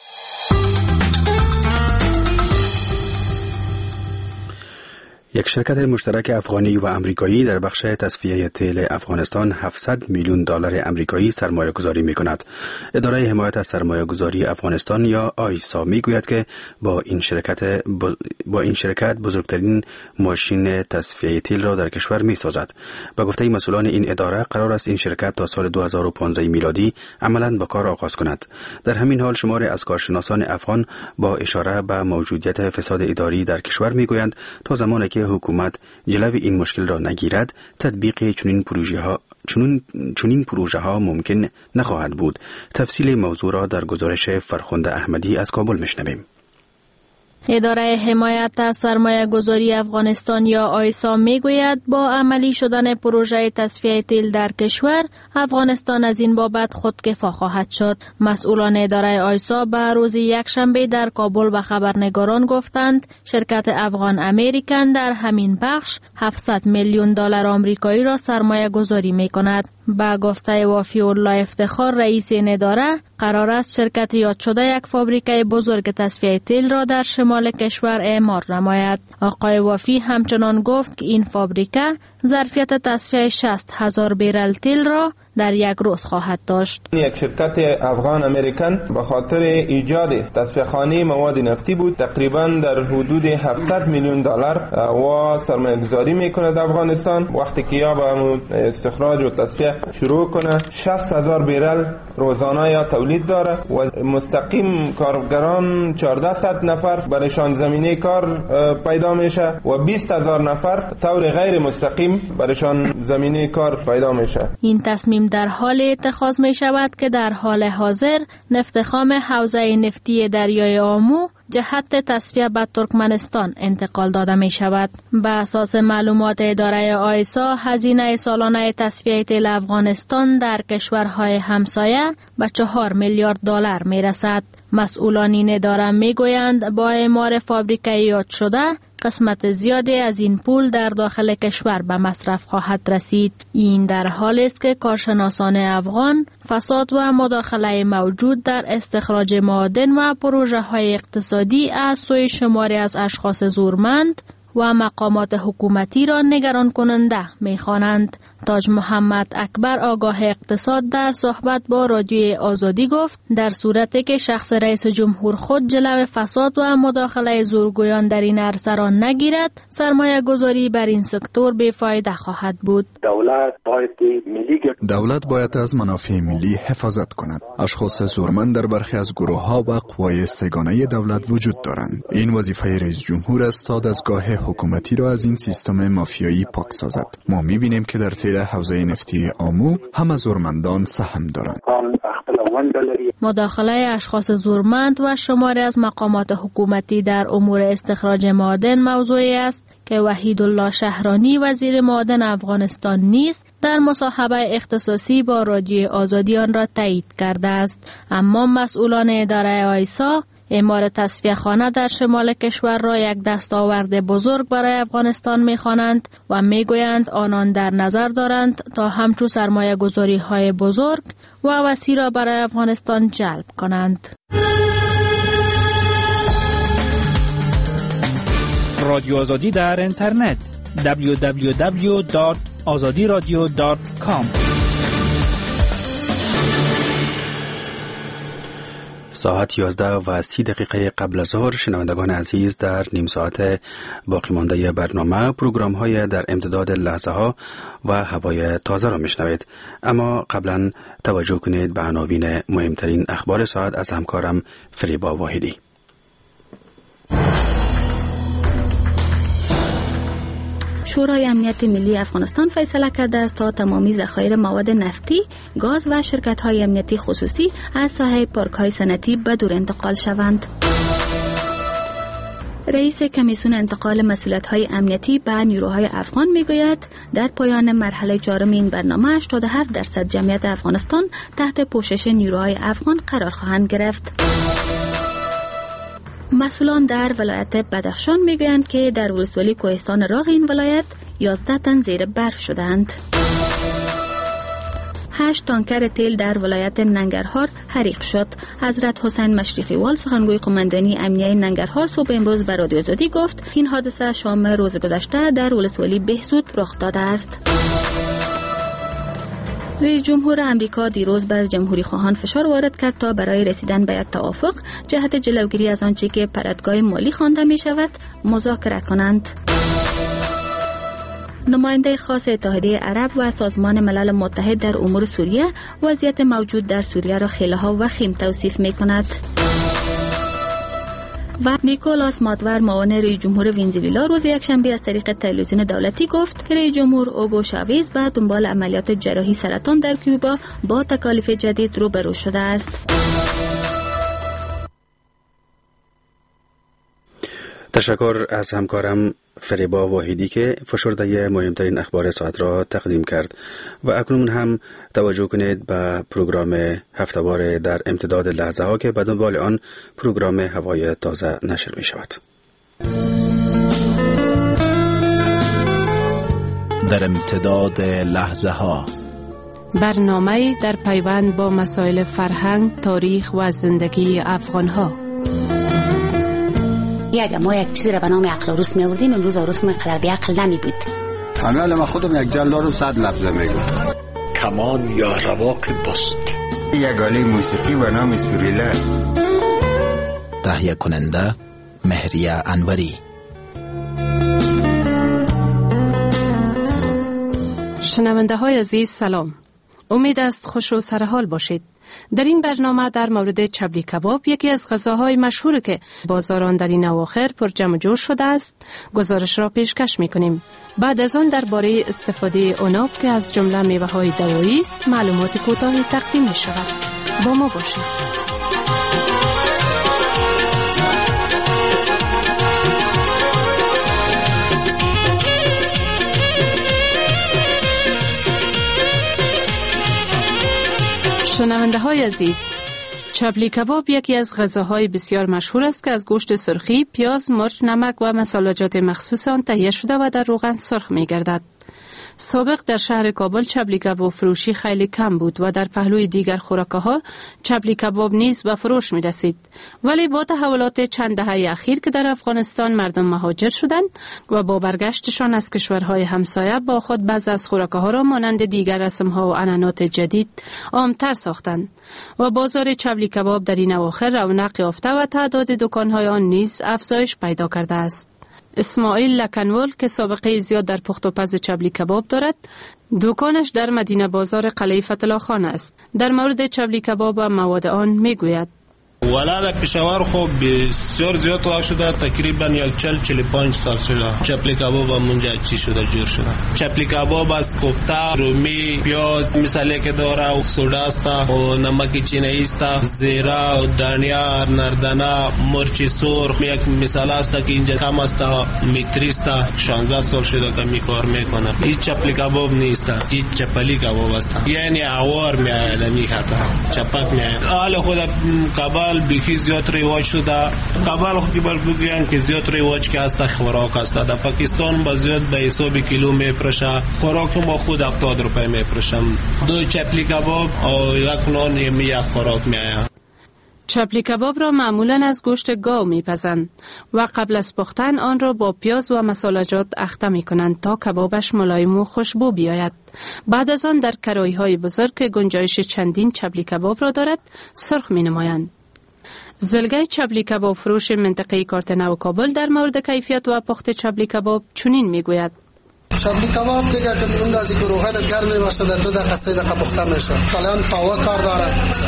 یک شرکت مشترک افغانی و امریکایی در بخش تصفیه تیل افغانستان 700 میلیون دلار امریکایی سرمایه گذاری می کند. اداره حمایت از سرمایه گذاری افغانستان یا آیسا می گوید که با این شرکت بزرگترین ماشین تصفیه تیل را در کشور می سازد. به گفته مسئولان این اداره قرار است این شرکت تا سال 2015 میلادی عملاً به کار آغاز کند. در همین حال شماری از کارشناسان افغان با اشاره به موجودیت فساد اداری در کشور می گویند تا زمانی که حکومت جلوی این مشکل را نگیرد تطبیق چنین پروژه ها ممکن نخواهد بود. تفصیل موضوع را در گزارش فرخنده احمدی از کابل میشنویم. اداره حمایت از سرمایه گذاری افغانستان یا آیسا می گوید با عملی شدن پروژه تصفیه تیل در کشور افغانستان از این بابت خودکفا خواهد شد. مسئولان اداره آیسا به روز یکشنبه در کابل به خبرنگاران گفتند شرکت افغان امریکن در همین بخش 700 میلیون دلار آمریکایی را سرمایه گذاری می کند. با گفته وافی الله افتخار رئیس این اداره قرار است شرکت یاد شده یک فابریکه بزرگ تصفیه تیل را در شمال کشور اعمار نماید. آقای وافی همچنان گفت که این فابریکه ظرفیت تصفیه 60,000 بیرل تیل را در یک روز خواهد داشت. یک شرکت افغان امریکن به خاطر ایجاد تصفیه خانه مواد نفتی بود تقریبا در حدود 700 میلیون دلار و سرمایه گذاری میکنه در افغانستان. وقتی که یا به استخراج و تصفیه شروع کنه 60,000 بیرل روزانه یا تولید داره و مستقیم کارگران 1400 نفر برایشان زمینه کار پیدا میشه و 20,000 نفر طور غیر مستقیم برایشان زمینه کار پیدا میشه. این تصمیم در حال اتخاذ می شود که در حال حاضر نفت خام حوزه نفتی دریای آمو جهت تصفیه به ترکمنستان انتقال داده می شود. به اساس معلومات اداره آیسا هزینه سالانه تصفیه تیل افغانستان در کشورهای همسایه به 4 میلیارد دلار می رسد. مسئولان این اداره می گویند با اعمار فابریکه یاد شده قسمت زیادی از این پول در داخل کشور به مصرف خواهد رسید. این در حالی است که کارشناسان افغان فساد و مداخله موجود در استخراج معادن و پروژه های اقتصادی از سوی شماری از اشخاص زورمند و مقامات حکومتی را نگران کننده می‌خوانند. تاج محمد اکبر آگاه اقتصاد در صحبت با رادیوی آزادی گفت در صورتی که شخص رئیس جمهور خود جلو فساد و مداخله زورگویان در این عرصه را نگیرد سرمایه گذاری بر این سکتور بیفایده خواهد بود. دولت باید از منافع ملی حفاظت کند. اشخاص زورمند در برخی از گروه‌ها و قوای سگانه دولت وجود دارند. این وظیفه رئیس جمهور است تا دستگاه حکومتی را از این سیستم مافیایی پاک سازد. ما می‌بینیم که در تیل حوزه نفتی آمو هم زورمندان سهم دارند. مداخله اشخاص زورمند و شماری از مقامات حکومتی در امور استخراج معادن موضوعی است که وحید الله شهرانی وزیر معادن افغانستان نیز در مصاحبه اختصاصی با رادیو آزادی آن را تایید کرده است. اما مسئولان اداره آیسا اعمار تصفیه‌خانه در شمال کشور را یک دستاورد بزرگ برای افغانستان می‌خوانند و می‌گویند آنان در نظر دارند تا همچون سرمایه‌گذاری‌های بزرگ و وسیع را برای افغانستان جلب کنند. رادیو آزادی در اینترنت www.azadiradio.com. ساعت 11:30 قبل از ظهر شنوندگان عزیز، در نیم ساعت باقی مانده برنامه پروگرام های در امتداد لحظه ها و هوای تازه را میشنوید. اما قبلا توجه کنید به عناوین مهمترین اخبار ساعت از همکارم فریبا واحدی. شورای امنیت ملی افغانستان فیصله کرده است تا تمامی ذخایر مواد نفتی، گاز و شرکت‌های امنیتی خصوصی از ساحه پارک‌های صنعتی به دور انتقال شوند. رئیس کمیسیون انتقال مسئولیت‌های امنیتی به نیروهای افغان میگوید در پایان مرحله 4 این برنامه 87% جمعیت افغانستان تحت پوشش نیروهای افغان قرار خواهند گرفت. مسئولان در ولایت بدخشان میگویند که در ولسوالی کوهستان راغ این ولایت 11 تن زیر برف شدند. 8 تانکر تیل در ولایت ننگرهار حریق شد. حضرت حسین مشرقی وال سخنگوی قماندانی امنیه ننگرهار صبح امروز به رادیو آزادی گفت این حادثه شام روز گذشته در ولسوالی بهسود رخ داده است. رئیس جمهور امریکا دیروز بر جمهوری خواهان فشار وارد کرد تا برای رسیدن به یک توافق جهت جلوگیری از آنچه که پرتگاه مالی خوانده می شود مذاکره کنند. نماینده خاص اتحادیه عرب و سازمان ملل متحد در امور سوریه وضعیت موجود در سوریه را خیله‌ها وخیم توصیف می کند. و نیکولاس مادور معاون رئیس جمهور ونزوئلا روز یکشنبه از طریق تلویزیون دولتی گفت که رئیس جمهور اوگو شاویز به دنبال عملیات جراحی سرطان در کیوبا با تکالیف جدید روبرو شده است. تشکر از همکارم فریبا واحدی که فشرده مهمترین اخبار ساعت را تقدیم کرد و اکنون هم توجه کنید به پروگرام هفته‌وار در امتداد لحظه ها که به دنبال آن پروگرام هوای تازه نشر می شود. در امتداد لحظه ها، برنامه در پیوند با مسائل فرهنگ، تاریخ و زندگی افغان ها. ما یک چیزی را به نام عقل عروس می آوردیم، امروز عروس ما قدر بی عقل نمی بود. امیال ما خودم یک جلال رو 100 لفظه میگم. کمان یا رواق بست، یک آله موسیقی به نام سوریله. تهیه کننده مهریه انوری. شنونده های عزیز سلام، امید است خوش و سرحال باشید. در این برنامه در مورد چبلی کباب، یکی از غذاهای مشهور که بازاران در این اواخر پر جمع جور شده است، گزارش را پیشکش می‌کنیم. بعد از آن درباره استفاده عناب که از جمله میوه‌های دوایی است معلومات کوتاهی تقدیم می‌شود. با ما باشید. شنونده های عزیز، چبلی کباب یکی از غذاهای بسیار مشهور است که از گوشت سرخی، پیاز، مرچ، نمک و مسالجات مخصوص آن تهیه شده و در روغن سرخ می گردد. سابق در شهر کابل چبلی کباب فروشی خیلی کم بود و در پهلوی دیگر خوراک‌ها چبلی کباب نیز به فروش می رسید. ولی با تحولات چند دهه اخیر که در افغانستان مردم مهاجر شدند و با برگشتشان از کشورهای همسایه با خود بعضی از خوراک‌ها را مانند دیگر رسم‌ها و عنعنات جدید عام‌تر ساختند و بازار چبلی کباب در این اواخر رونق یافته و تعداد دکان‌های آن نیز افزایش پیدا کرده است. اسماعیل لکنول که سابقه زیاد در پخت و پز چبلی کباب دارد، دکانش در مدینه بازار قلعه فتح خان است. در مورد چبلی کباب و مواد آن میگوید: والا در پشاور خوب بسیار زیاد وقت شده، تقریبا 40-45 سال شده چپلی کباب منجا چی شده جور شده. چپلی کباب از کوفته، رومی، پیاز مثالی که داره و سودا است و نمک چینی است، زیرا و دانیا، نردنا، مرچ سرخ. یک مثال است که اینجا کم است، میتری است، 16 سال شده که میکار میکنه. این چپلی کباب نیست، این چپلی کباب است. یعنی عوار میاد میخواد، چپک میاد. حال خود کباب امسال بیخی زیاد رواج شده. قبل خود که بگویند که زیاد رواج که هست خوراک است. در پاکستان با زیاد به حساب کیلو میپرشه. خوراک ما خود 70 روپیه میپرشم. 2 چپلی کباب و 1 نان یک خوراک میآید. چپلی کباب را معمولاً از گوشت گاو میپزند و قبل از پختن آن را با پیاز و مسالجات اخته میکنند تا کبابش ملایم و خوشبو بیاید. بعد از آن در کراهی‌های بزرگ که گنجایش چندین چپلی کباب را دارد سرخ مینمایند. زلگه چپلی کباب فروش منطقه کارتنو کابل در مورد کیفیت و پخت چپلی کباب چنین میگوید: چپلی کباب دیگه که اون از روغن گرم باشه در 2 دقیقه 3 دقیقه پخته میشه. کلا توا کار داره.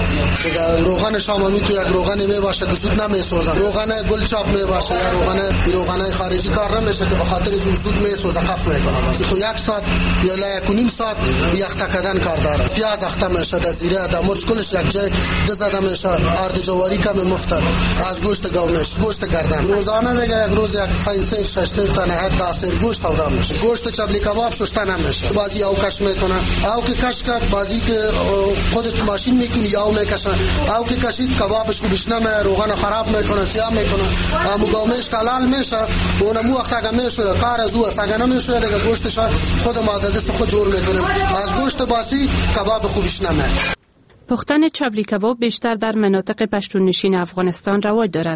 دیگه روغن شامامی تو یک روغن می باشه که زود نمیسوزه. روغن گل چاپ می باشه یا روغن خارجی کار نمیشه که به خاطر زود میسوزه، خف میکنه. تو 1 ساعت یا 1.5 ساعت یخته کردن کار داره. پیاز اخته میشه، در زیره، در مرچ کلش یک جای زده میشه. آرد جواری کم مفت از گوشت گاو میشه، گوشت گردن. روزانه دیگه یک روز یک 5-6 تا نه تاثیر گوشت تودا میشه. گوشت چپلی کباب شسته نمیشه. بعضی او کش میکنه، او که کش کرد، بعضی که خودت ماشین میکنی یا میکشه، او که کشید کبابش خوبش نمیه، روغن خراب میکنه، سیاه میکنه، امو گامش حلال میشه. اونمو وقت اگه میشه کار از او اگه نمیشه دیگه گوشتش خود ما دست خود جور میکنیم. از گوشت باسی کباب خوبش نمیه. پختن چپلی کباب بیشتر در مناطق پشتون نشین افغانستان رواج دارد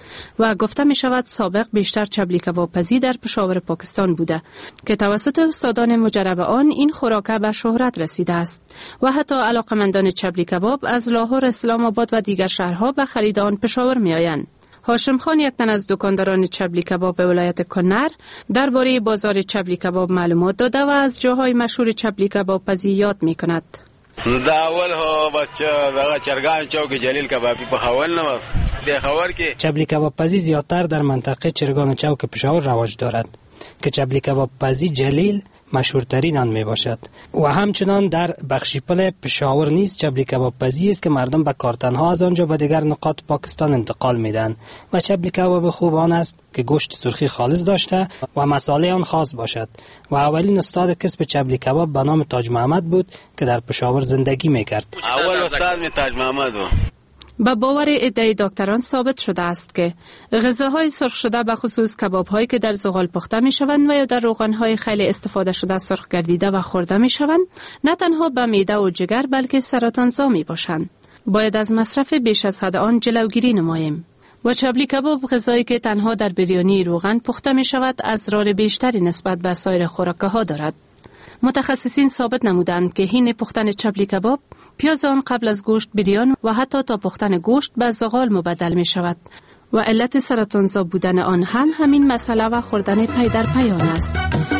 و گفته می شود سابق بیشتر چپلی کباب پزی در پشاور پاکستان بوده که توسط استادان مجرب آن این خوراک به شهرت رسیده است و حتی علاقمندان چپلی کباب از لاهور، اسلام آباد و دیگر شهرها به خرید آن پشاور می آیند. هاشم خان، یک تن از دکانداران چپلی کباب ولایت کنر، درباره بازار چپلی کباب معلومات داده و از جاهای مشهور چپلی کباب پزی یاد می کند. دا اول ها بچه دغه چرګان چوک جلیل کبابی په حوال نه واس د خبر کې چپلی کباب پزی زیاتر در منطقه چرگان چوک پشاور رواج دارد که چپلی کباب پزی جلیل مشهورترین آن می باشد و همچنان در بخشیپل پشاور نیز چپلی کباب پزی است که مردم به کارتنها از آنجا به دیگر نقاط پاکستان انتقال میدن و چپلی کباب خوب آن است که گوشت سرخی خالص داشته و مساله آن خاص باشد و اولین استاد کسب چپلی کباب به نام تاج محمد بود که در پشاور زندگی میکرد. اول استاد می تاج محمد بود. با باور ادعای دکتران ثابت شده است که غذاهای سرخ شده به خصوص کباب‌هایی که در زغال پخته می‌شوند و یا در روغن‌های خیلی استفاده شده سرخ گردیده و خورده می‌شوند نه تنها به معده و جگر بلکه سرطان‌زا می‌باشند. باید از مصرف بیش از حد آن جلوگیری نماییم. و چپلی کباب غذایی که تنها در بریانی روغن پخته می‌شود اضرار بیشتری نسبت به سایر خوراک‌ها دارد. متخصصین ثابت نمودند که حین پختن چپلی کباب پیاز آن قبل از گوشت بریان و حتی تا پختن گوشت به زغال مبدل می شود و علت سرطانزا بودن آن هم همین مسئله و خوردن پی در پی آن است.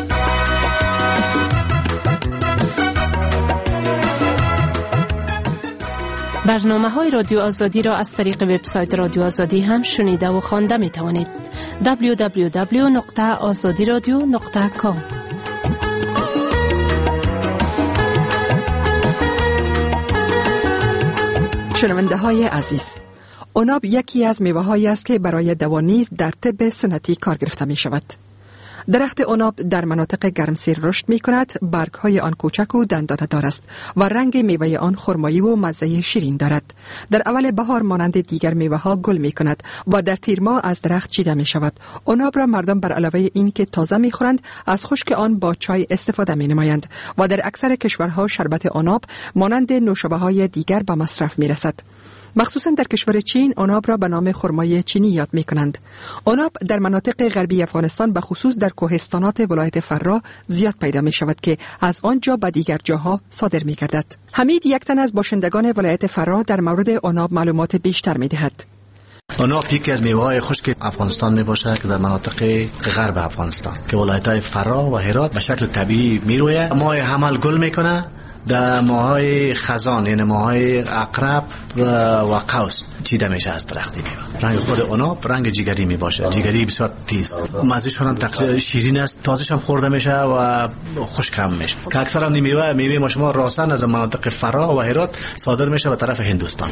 برنامه‌های رادیو آزادی را از طریق وبسایت رادیو آزادی هم شنیده و خوانده می توانید. www.azadiradio.com. شنونده های عزیز، عناب یکی از میوه هایی است که برای دوا نیز در طب سنتی کار گرفته می شود. درخت عناب در مناطق گرمسیر رشد می کند، برگ های آن کوچک و دندانه دار است و رنگ میوه آن خرمایی و مزه شیرین دارد. در اول بهار مانند دیگر میوه ها گل می کند و در تیر ماه از درخت چیده می شود. عناب را مردم بر علاوه این که تازه می خورند، از خشک آن با چای استفاده می نمایند و در اکثر کشورها شربت عناب مانند نوشابه های دیگر به مصرف می رسد. مخصوصا در کشور چین عناب را به نام خرمای چینی یاد می کنند. عناب در مناطق غربی افغانستان به خصوص در کوهستانات ولایت فرا زیاد پیدا می شود که از آنجا به دیگر جاها صادر می گردد. حمید، یک تن از باشندگان ولایت فرا، در مورد عناب معلومات بیشتر می دهد. عناب یکی از میوه‌های خشک افغانستان می باشد که در مناطق غرب افغانستان که ولایت‌های فرا و هرات به شکل طبیعی می روید. ماه حمل گل می کنه. در ماهای خزان یعنی ماهای عقرب و قوس چیده میشه از درختی میوه. رنگ خود عناب رنگ جگری می باشه، جگری بسیار تیز، مزه‌شون هم تقریبا شیرین است، تازه‌ش هم خورده میشه و خشک هم میشه. که اکثرا میوه ما شما راسن از مناطق فرا و هرات صادر میشه به طرف هندوستان.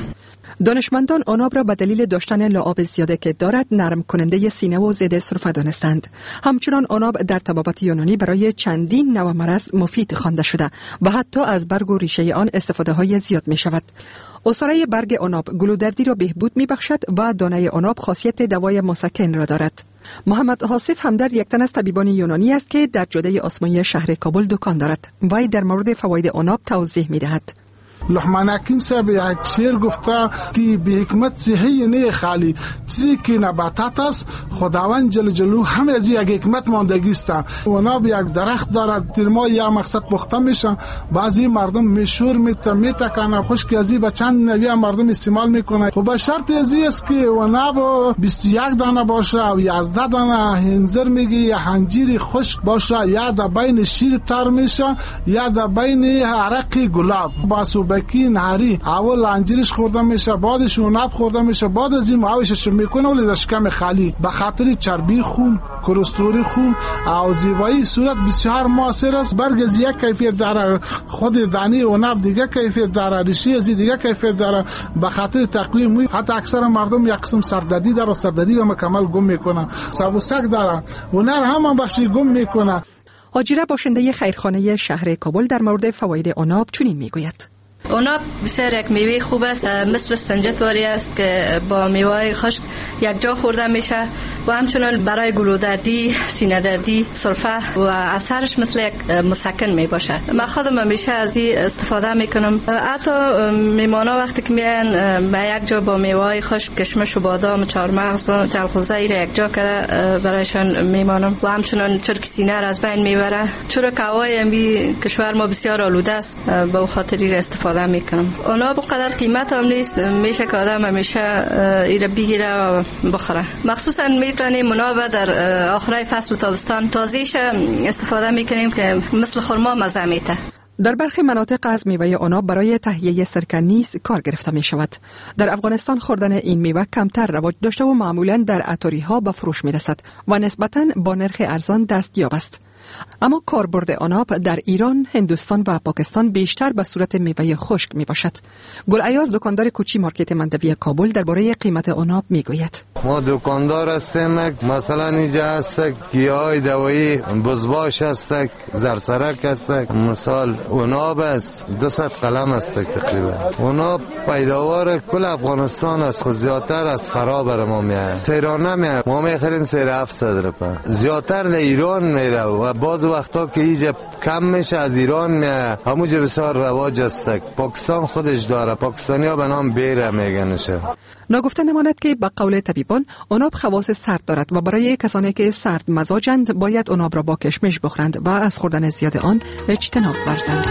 دانشمندان عناب را به دلیل داشتن لعاب زیاده که دارد نرم کننده سینه و ضد سرفه دانستند. همچنان عناب در طبابت یونانی برای چندین نوع مرض مفید خوانده شده و حتی از برگ و ریشه آن استفاده های زیاد می شود. عصاره برگ عناب گلودردی را بهبود می بخشد و دانه عناب خاصیت دوای مسکن را دارد. محمد حاصف همدرد یک تن از طبیبان یونانی است که در جاده آسمایی شهر کابل دکان دارد. وی در مورد فواید عناب توضیح می دهد. لقمان حکیم صاحب یک شعر گفته که به حکمت صحیح نه خالی چیزی که نباتات است خداوند جل جلاله هم از یک حکمت ماندگی است. عناب یک درخت دارد در ما یا مقصد پخته میشه، بعضی مردم مشور میتکنه خشک ازی به چند نوع مردم استعمال میکنه. خب به شرط ازی است که عناب 21 دانه باشه و 11 دانه هنزر میگی یا هنجیر خشک باشه، یا در بین شیر تر میشه یا در بین عرق گلاب. بکی نهاری اول انجیرش خورده میشه، بعدش عناب خورده میشه، بعد از این معاوشش میکنه ولی در شکم خالی به خاطر چربی خون، کلسترول خون او زیبایی صورت بسیار موثر است. برگ از یک کیفیت داره، خود دانه عناب دیگه کیفیت داره، ریشه از دیگه کیفیت داره. به خاطر تقویه موی حتی اکثر مردم یک قسم سردردی داره، سردردی رو مکمل گم میکنه. سبوسک داره، ونر هم بخشی گم میکنه. هاجره باشنده خیرخانه شهر کابل در مورد فواید عناب چنین میگوید. عناب بسیار یک میوه خوب است، مثل سنجتواری است که با میوه خشک یک جا خورده میشه و همچنان برای گلودردی، سینه دردی، سرفه و اثرش مثل یک مسکن می باشد. من خودم همیشه از این استفاده میکنم. حتی میمانا وقتی که میان به یک جا با میوه خشک، کشمش و بادام، چهارمغز و جلغوزه را یک جا کرده برایشان میمانم و همچنان چرک سینه را از بین میبره. چرا که هوای کشور ما بسیار آلوده است، به خاطر استفاده میکنم. عناب قدر قیمت هم نیست، میشه که آدم همیشه ایره بگیره و بخوره. مخصوصا میتونیم عناب در آخرای فصل تابستان تازه‌اش استفاده میکنیم که مثل خرما مزه میده. در برخی مناطق از میوه عناب برای تهیه سرکه نیز کار گرفته می شود. در افغانستان خوردن این میوه کمتر رواج داشته و معمولا در عطاری ها به فروش می رسد و نسبتاً با نرخ ارزان دستیاب است. اما کاربرد عناب در ایران، هندوستان و پاکستان بیشتر به صورت میوه خشک می باشد. گل ایاز دکاندار کوچی مارکت مندوی کابل درباره قیمت عناب می گوید. ما دکاندار هستیم، مثلا اینجا هست گیاه دوایی بزباش هست، زرسرک هست، مثال عناب است 200 قلم است تقریبا. عناب پیداوار کل افغانستان است، خود زیادتر از فرا بر ما میاد. سیران نمیاد، ما میخریم سیر 700 روپیه. زیادتر در ایران میره و بعض وقتا که اینجا کم میشه از ایران میاد، همونجا بسیار رواج است. پاکستان خودش داره، پاکستانی ها به نام بیره میگنشه. نگفته نماند که به قول طبیبان عناب خواص سرد دارد و برای کسانی که سرد مزاجند باید عناب را با کشمش بخورند و از خوردن زیاد آن اجتناب ورزند.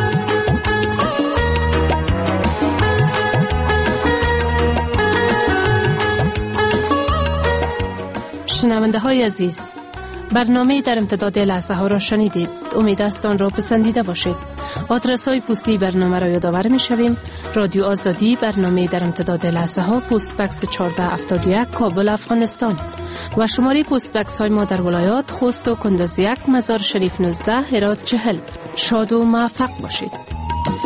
شنونده های عزیز، برنامه در امتداد لحظه ها را شنیدید. امید است آن را پسندیده باشید. آدرس های پستی برنامه را یادآور می شویم. رادیو آزادی، برنامه در امتداد لحظه ها، پست بکس 1471 کابل افغانستان و شماره پست بکس های ما در ولایات خوست و کندز 1 مزار شریف 19 هرات 40. شاد و موفق باشید.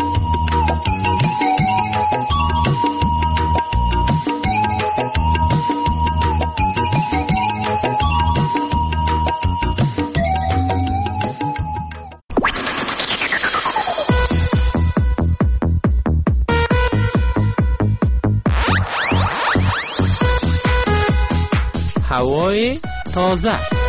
هوای تازه،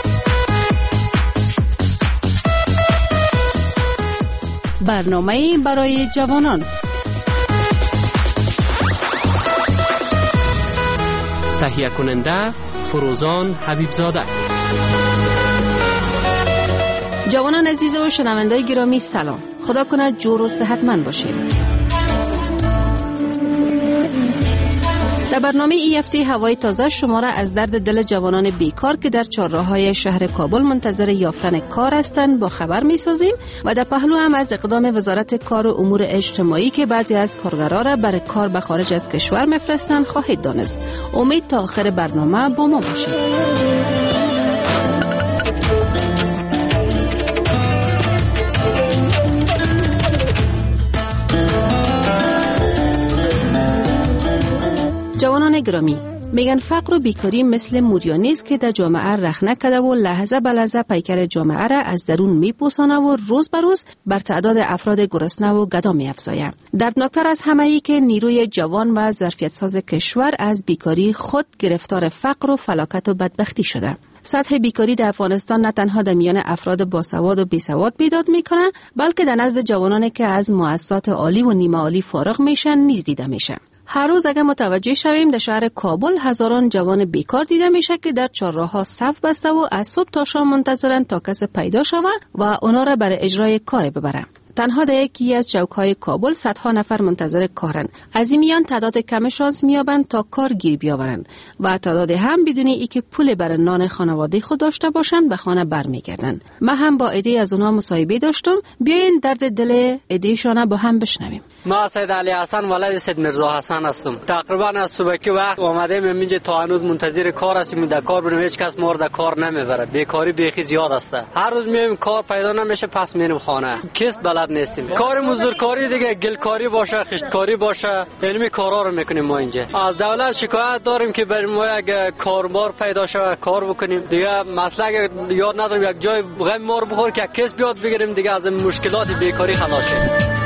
برنامه برای جوانان، تهیه کننده فروزان حبیبزاده. جوانان عزیز و شنوندای گرامی سلام، خدا کنه جور و صحتمند باشید. در برنامه ای هفته هوای تازه شما را از درد دل جوانان بیکار که در چهارراه‌های شهر کابل منتظر یافتن کار هستند با خبر می‌سازیم و در پهلو هم از اقدام وزارت کار و امور اجتماعی که بعضی از کارگرها را برای کار به خارج از کشور می‌فرستند خواهید دانست. امید تا آخر برنامه با ما باشید. شنوندگان گرامی، میگن فقر و بیکاری مثل موریانی است که در جامعه رخنه کرده و لحظه به لحظه پیکر جامعه را از درون میپوسانه و روز به روز بر تعداد افراد گرسنه و گدا میافزاید. دردناکتر از همه ای که نیروی جوان و ظرفیت ساز کشور از بیکاری خود گرفتار فقر و فلاکت و بدبختی شده. سطح بیکاری در افغانستان نه تنها در میان افراد باسواد و بیسواد بیداد میکنه، بلکه در نزد جوانانی که از مؤسسات عالی و نیمه عالی فارغ میشن نیز دیده میشه. هر روز اگر متوجه شویم در شهر کابل هزاران جوان بیکار دیده میشه که در چهارراه‌ها صف بسته و از صبح تا شام منتظرن تا کسی پیدا شود و اونا را برای اجرای کار ببره. تنها در یکی از چوک‌های کابل صدها نفر منتظر کارن. از این میان تعداد کم شانس میابند تا کار گیر بیاورند و تعداد هم بدون اینکه پول برای نان خانواده خود داشته باشند به خانه برمیگردند. من هم با عده از اونها مصاحبه داشتم. بیاین درد دل عده‌شان با هم بشنویم. ما سید علی حسن ولد سید مرزا حسن هستم. تقریبا از صبح که وقت اومدیم اینجا تا هنوز منتظر کار هستیم. در کار بریم، هیچ کس ما رو در کار نمیبره. بیکاری بیخی زیاد است. هر روز میایم کار پیدا نمیشه، پس میریم خانه. کس بلد نیستیم. کار مزدورکاری دیگه، گلکاری باشه، خشتکاری باشه، علمی کارا رو میکنیم ما اینجا. از دولت شکایت داریم که برای ما یک کاربار پیدا شه، کار بکنیم. دیگه مسئله یاد نداریم یک جای غم ما رو بخور که کس بیاد بگیریم دیگه از مشکلات بیکاری خلاص شیم.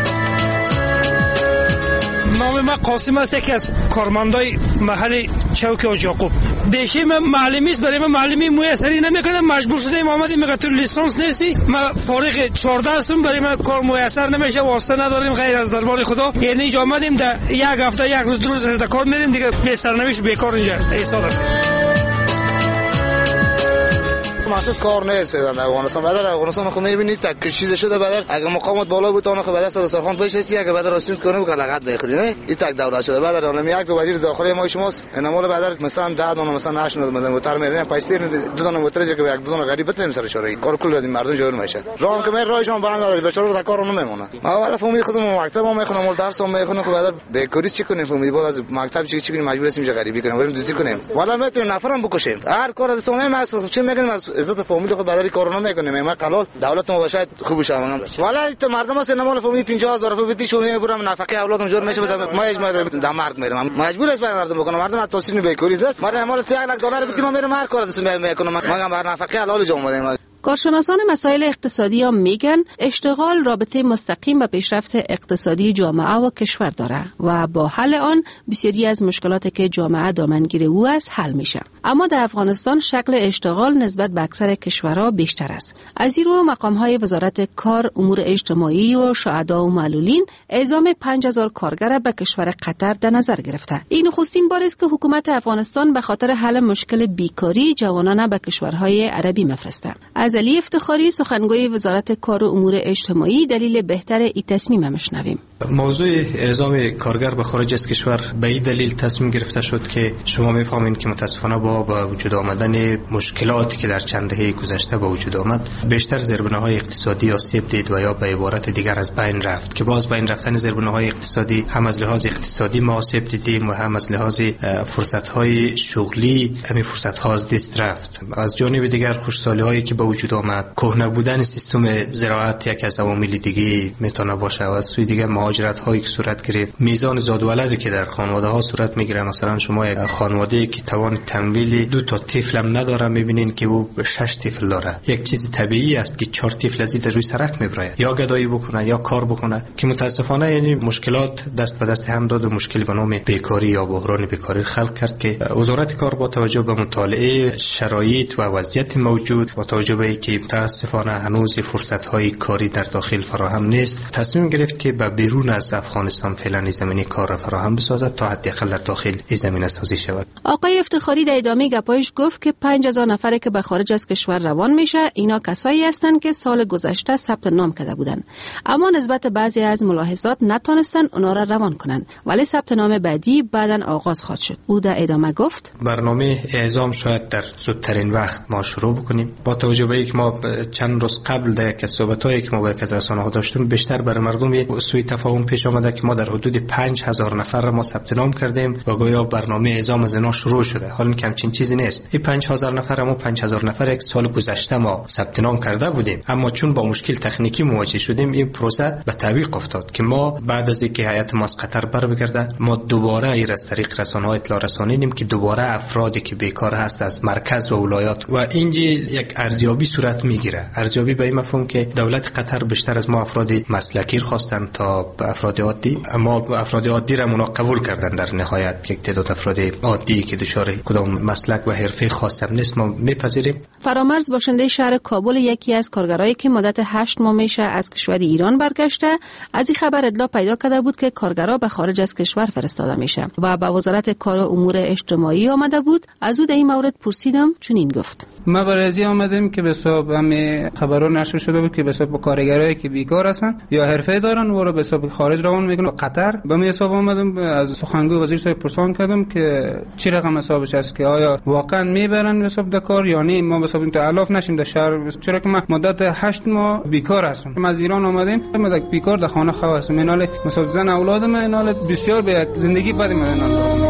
نام من قاسم است، یکی از کارمندای محل چوک حاج یعقوب. بیشی من معلمی است، برای من معلمی میسری نمیکنه، مجبور شدیم اومدیم. میگه تو لیسانس نیستی، من فارغ 14 هستم، برای من کار میسر نمیشه، واسطه نداریم غیر از دربار خدا. یعنی اینجا اومدیم در یک هفته یک روز دو روز در کار میریم دیگه، سرنوشت بیکار اینجا ایستاده است. مقصد کار نیست در افغانستان. بعد افغانستان خو میبینید تک چیز شده. بعد اگه مقامات بالا بود اون خو بعد سر سرخان پیش اگه بعد راستین کنه که لغت بخوری نه این تک دولت شده. بعد اون یک دو وزیر داخلی ما شماست انمال بعد مثلا 10 دونه مثلا 8 دونه موتر میرن پیستی 2 دونه موتر که یک 2 دونه غریب بتیم سر چوری کار کل از این مردم جور میشه. راه که رایشون باند نداره بیچاره تا کارو نمیمونه. ما والا فهمید خودم مکتب ما میخونم مول درس هم میخونم که بعد بیکاری چی کنیم؟ فهمید بعد از مکتب چی کنیم مجبور هستیم چه غریبی کنیم بریم دوزی کنیم. والا میتونیم نفرم بکشیم. هر کار از سونه ما چی میگیم از عزت فامیل خود بعد کارو نمیکنیم. ما قلال دولت ما باشه خوب شه. والا تو مردم است نمال فهمید 50000 روپیه بدی شو میبرم نفقه اولادم جور میشه ما در مرگ میرم. مجبور است مردم بکنم. مردم توصیف بیکاری است. ما مال 1 لک دلار بدیم ما میرم هر کار دست میکنم. ما هم بر نفقه حلال جا اومدیم. کارشناسان مسائل اقتصادی هم میگن اشتغال رابطه مستقیم به پیشرفت اقتصادی جامعه و کشور داره و با حل آن بسیاری از مشکلاتی که جامعه دامنگیر او است حل میشه. اما در افغانستان شکل اشتغال نسبت به اکثر کشورها بیشتر است. از این رو مقام‌های وزارت کار، امور اجتماعی و شهدا و معلولین اعزام 5000 کارگر به کشور قطر در نظر گرفته. این نخستین بار است که حکومت افغانستان به خاطر حل مشکل بیکاری جوانان به کشورهای عربی میفرسته. از علی افتخاری سخنگوی وزارت کار و امور اجتماعی دلیل بهتر این تصمیم مشنویم. موضوع اعزام کارگر به خارج از کشور به این دلیل تصمیم گرفته شد که شما میفهمین که متاسفانه با وجود آمدن مشکلاتی که در چند دهه گذشته به وجود آمد بیشتر زیربناهای اقتصادی آسیب دید و یا به عبارت دیگر از بین رفت که باز بین رفتن زیربناهای اقتصادی هم از لحاظ اقتصادی ما آسیب دیدیم و هم از لحاظ فرصت‌های شغلی همین فرصت‌ها از دست رفت. از جانب دیگر خوشسالی هایی که به وجود آمد، کهنه بودن سیستم زراعت یک از عوامل دیگه میتونه باشه و از سوی دیگر مهاجرت هایی که صورت گرفت، میزان زاد و ولدی که در خانواده ها صورت میگیره. مثلا شما یک خانواده که توان تمویل 2 تا طفل هم نداره میبینین که او 6 طفل داره. یک چیز طبیعی است که 4 طفل از در روی سرک میبره یا گدایی بکنه یا کار بکنه که متاسفانه یعنی مشکلات دست به دست هم داد و مشکلی به نام بیکاری یا بحران بیکاری خلق کرد که وزارت کار با توجه به مطالعه شرایط و وضعیت موجود با توجه به اینکه متاسفانه هنوز فرصت‌های کاری در داخل فراهم نیست تصمیم گرفت که به بیرون از افغانستان فعلا زمینه کار را فراهم بسازد تا حداقل در داخل زمینه سازی شود. آقای افتخاری در ادامه گپایش گفت که 5000 نفری که به خارج از کشور روان میشه اینا کسایی هستند که سال گذشته ثبت نام کرده بودند اما نسبت بعضی از ملاحظات نتونستن اونا را روان کنند ولی ثبت نام بعدی بعداً آغاز خواهد شد. او در ادامه گفت برنامه اعزام شاید در زودترین وقت ما شروع بکنیم با توجه به هایی که ما چند روز قبل در یک صحبتایی که ما با یک از رسانه‌ها داشتیم بیشتر برای مردم سوء تفاهم پیش آمده که ما در حدود 5000 نفر را ما ثبت نام کردیم و گویا برنامه اعزام از اینا شروع شده. حالا که همچین چیزی نیست. این 5000 نفر ما 5000 نفر یک سال گذشته ما ثبت نام کرده بودیم، اما چون با مشکل تکنیکی مواجه شدیم این پروسه به تعویق افتاد که ما بعد از اینکه هیئت ما از قطر برمیگرده ما دوباره این از طریق رسانه‌های اطلاع رسانی که دوباره افرادی که بیکار هست از مرکز و ولایات و اینجا یک ارزیابی صورت میگیره. ارزیابی به این مفهوم که دولت قطر بیشتر از ما افراد مسلکی خواستن تا افراد عادی، اما افراد عادی را اونا قبول کردن. در نهایت یک تعداد افراد عادی که دچار کدام مسلک و حرفه خاص هم نیست ما میپذیریم. فرامرز باشنده شهر کابل یکی از کارگرایی که مدت 8 ماه میشه از کشور ایران برگشته از این خبر اطلاع پیدا کرده بود که کارگرها به خارج از کشور فرستاده میشه و به وزارت کار و امور اجتماعی آمده بود. از او در این مورد پرسیدم، چون این گفت: ما برای آمدیم که به حساب همه خبرها نشر شده بود که به حساب کارگرایی که بیکار هستن یا حرفه دارن و رو به حساب خارج روان میکنن قطر. به می حساب آمدم از سخنگوی وزیر صاحب پرسان کردم که چی رقم حسابش است که آیا واقعا میبرن به حساب دکار یا نه، ما به حساب این تلاف نشیم در شهر، چرا که ما مدت 8 ماه بیکار هستم. ما از ایران آمدیم، ما در بیکار در خانه خواستم، اینال مثلا زن اولادم اینال بسیار به زندگی بدی من.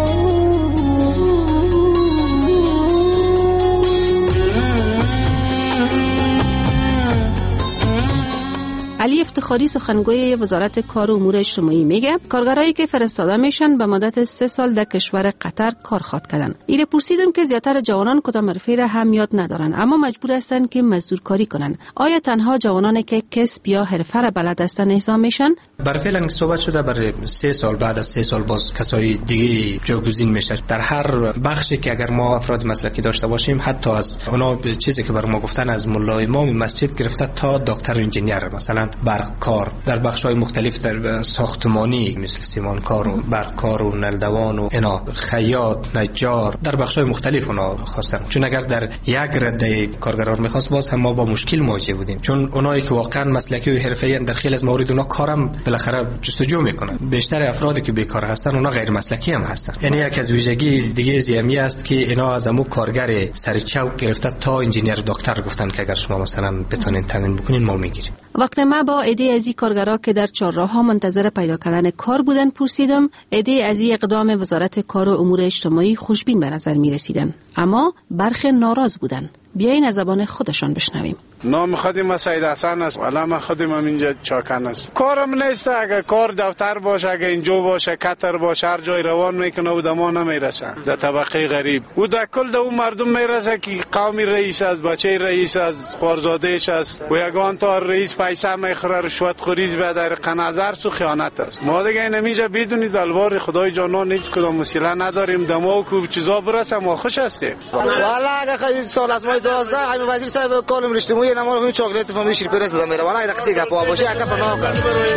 علی افتخاری سخنگوی وزارت کار و امور اجتماعی میگه کارگرایی که فرستاده میشن به مدت 3 سال در کشور قطر کار خواد کردن. ایره پرسیدم که زیاتر جوانان کدام حرفه را هم یاد ندارن اما مجبور هستن که مزدور کاری کنن. آیا تنها جوانانی که کسب یا حرفه را بلد هستن اعزام میشن؟ فعلا صحبت شده برای 3 سال، بعد از 3 سال باز کسای دیگه جایگزین میشه. در هر بخشی که اگر ما افراد مسلکی داشته باشیم، حتی از اونا چیزی که بر ما گفتن از ملا امام مسجد گرفته تا دکتر انجینیر، مثلا برق کار در بخش‌های مختلف در ساختمانی مثل سیمانکار و برق کار و نلدوان و اینا، خیاط، نجار، در بخش‌های مختلف اونا خواستن. چون اگر در یک رده کارگران می‌خواست باز هم ما با مشکل مواجه بودیم، چون اونایی که واقعا مسلکی و حرفه‌ای در خیلی از موارد اونا کارم بالاخره جستجو میکنن. بیشتر افرادی که بیکار هستن اونا غیر مسلکی هم هستن. یعنی یک از ویژگی دیگه زیمی است که اینا از امو کارگر سر چوک گرفته تا انجینیر دکتر گفتن که اگر شما مثلا بتونین تامین بکنین ما میگیریم. وقتی ما با عده از این کارگرها که در چهارراه‌ها منتظر پیدا کردن کار بودن پرسیدم، عده از این اقدام وزارت کار و امور اجتماعی خوشبین به نظر می رسیدن، اما برخی ناراض بودن. بیاین از زبان خودشان بشنویم. نام خودم سید حسن است، علم خودم اینجا چاکن است. کارم نیست، اگه کار دفتر باشه، اگه اینجا باشه، قطر باشه، هر جای روان میکنه و دما نمیرسه. در طبقه غریب و در کل اون مردم میرسه که قومی رئیس است، بچه رئیس است، خورزادهش است و یگان تا رئیس پیسه میخوره، رشوت خوریز به در قناعت سو خیانت است. ما دیگه اینجا بدونید الوار خدای جانان هیچ کدام مسئله نداریم، دما و چیزا برسه ما خوش هستیم. والا اگه خیلی سال از ما 12 همین وزیر صاحب کالم اجتماعی نمال همین چاکلیت فهمیدی شیر پرسه میره والا این رقصی گپا باشه یک گپ ناکن.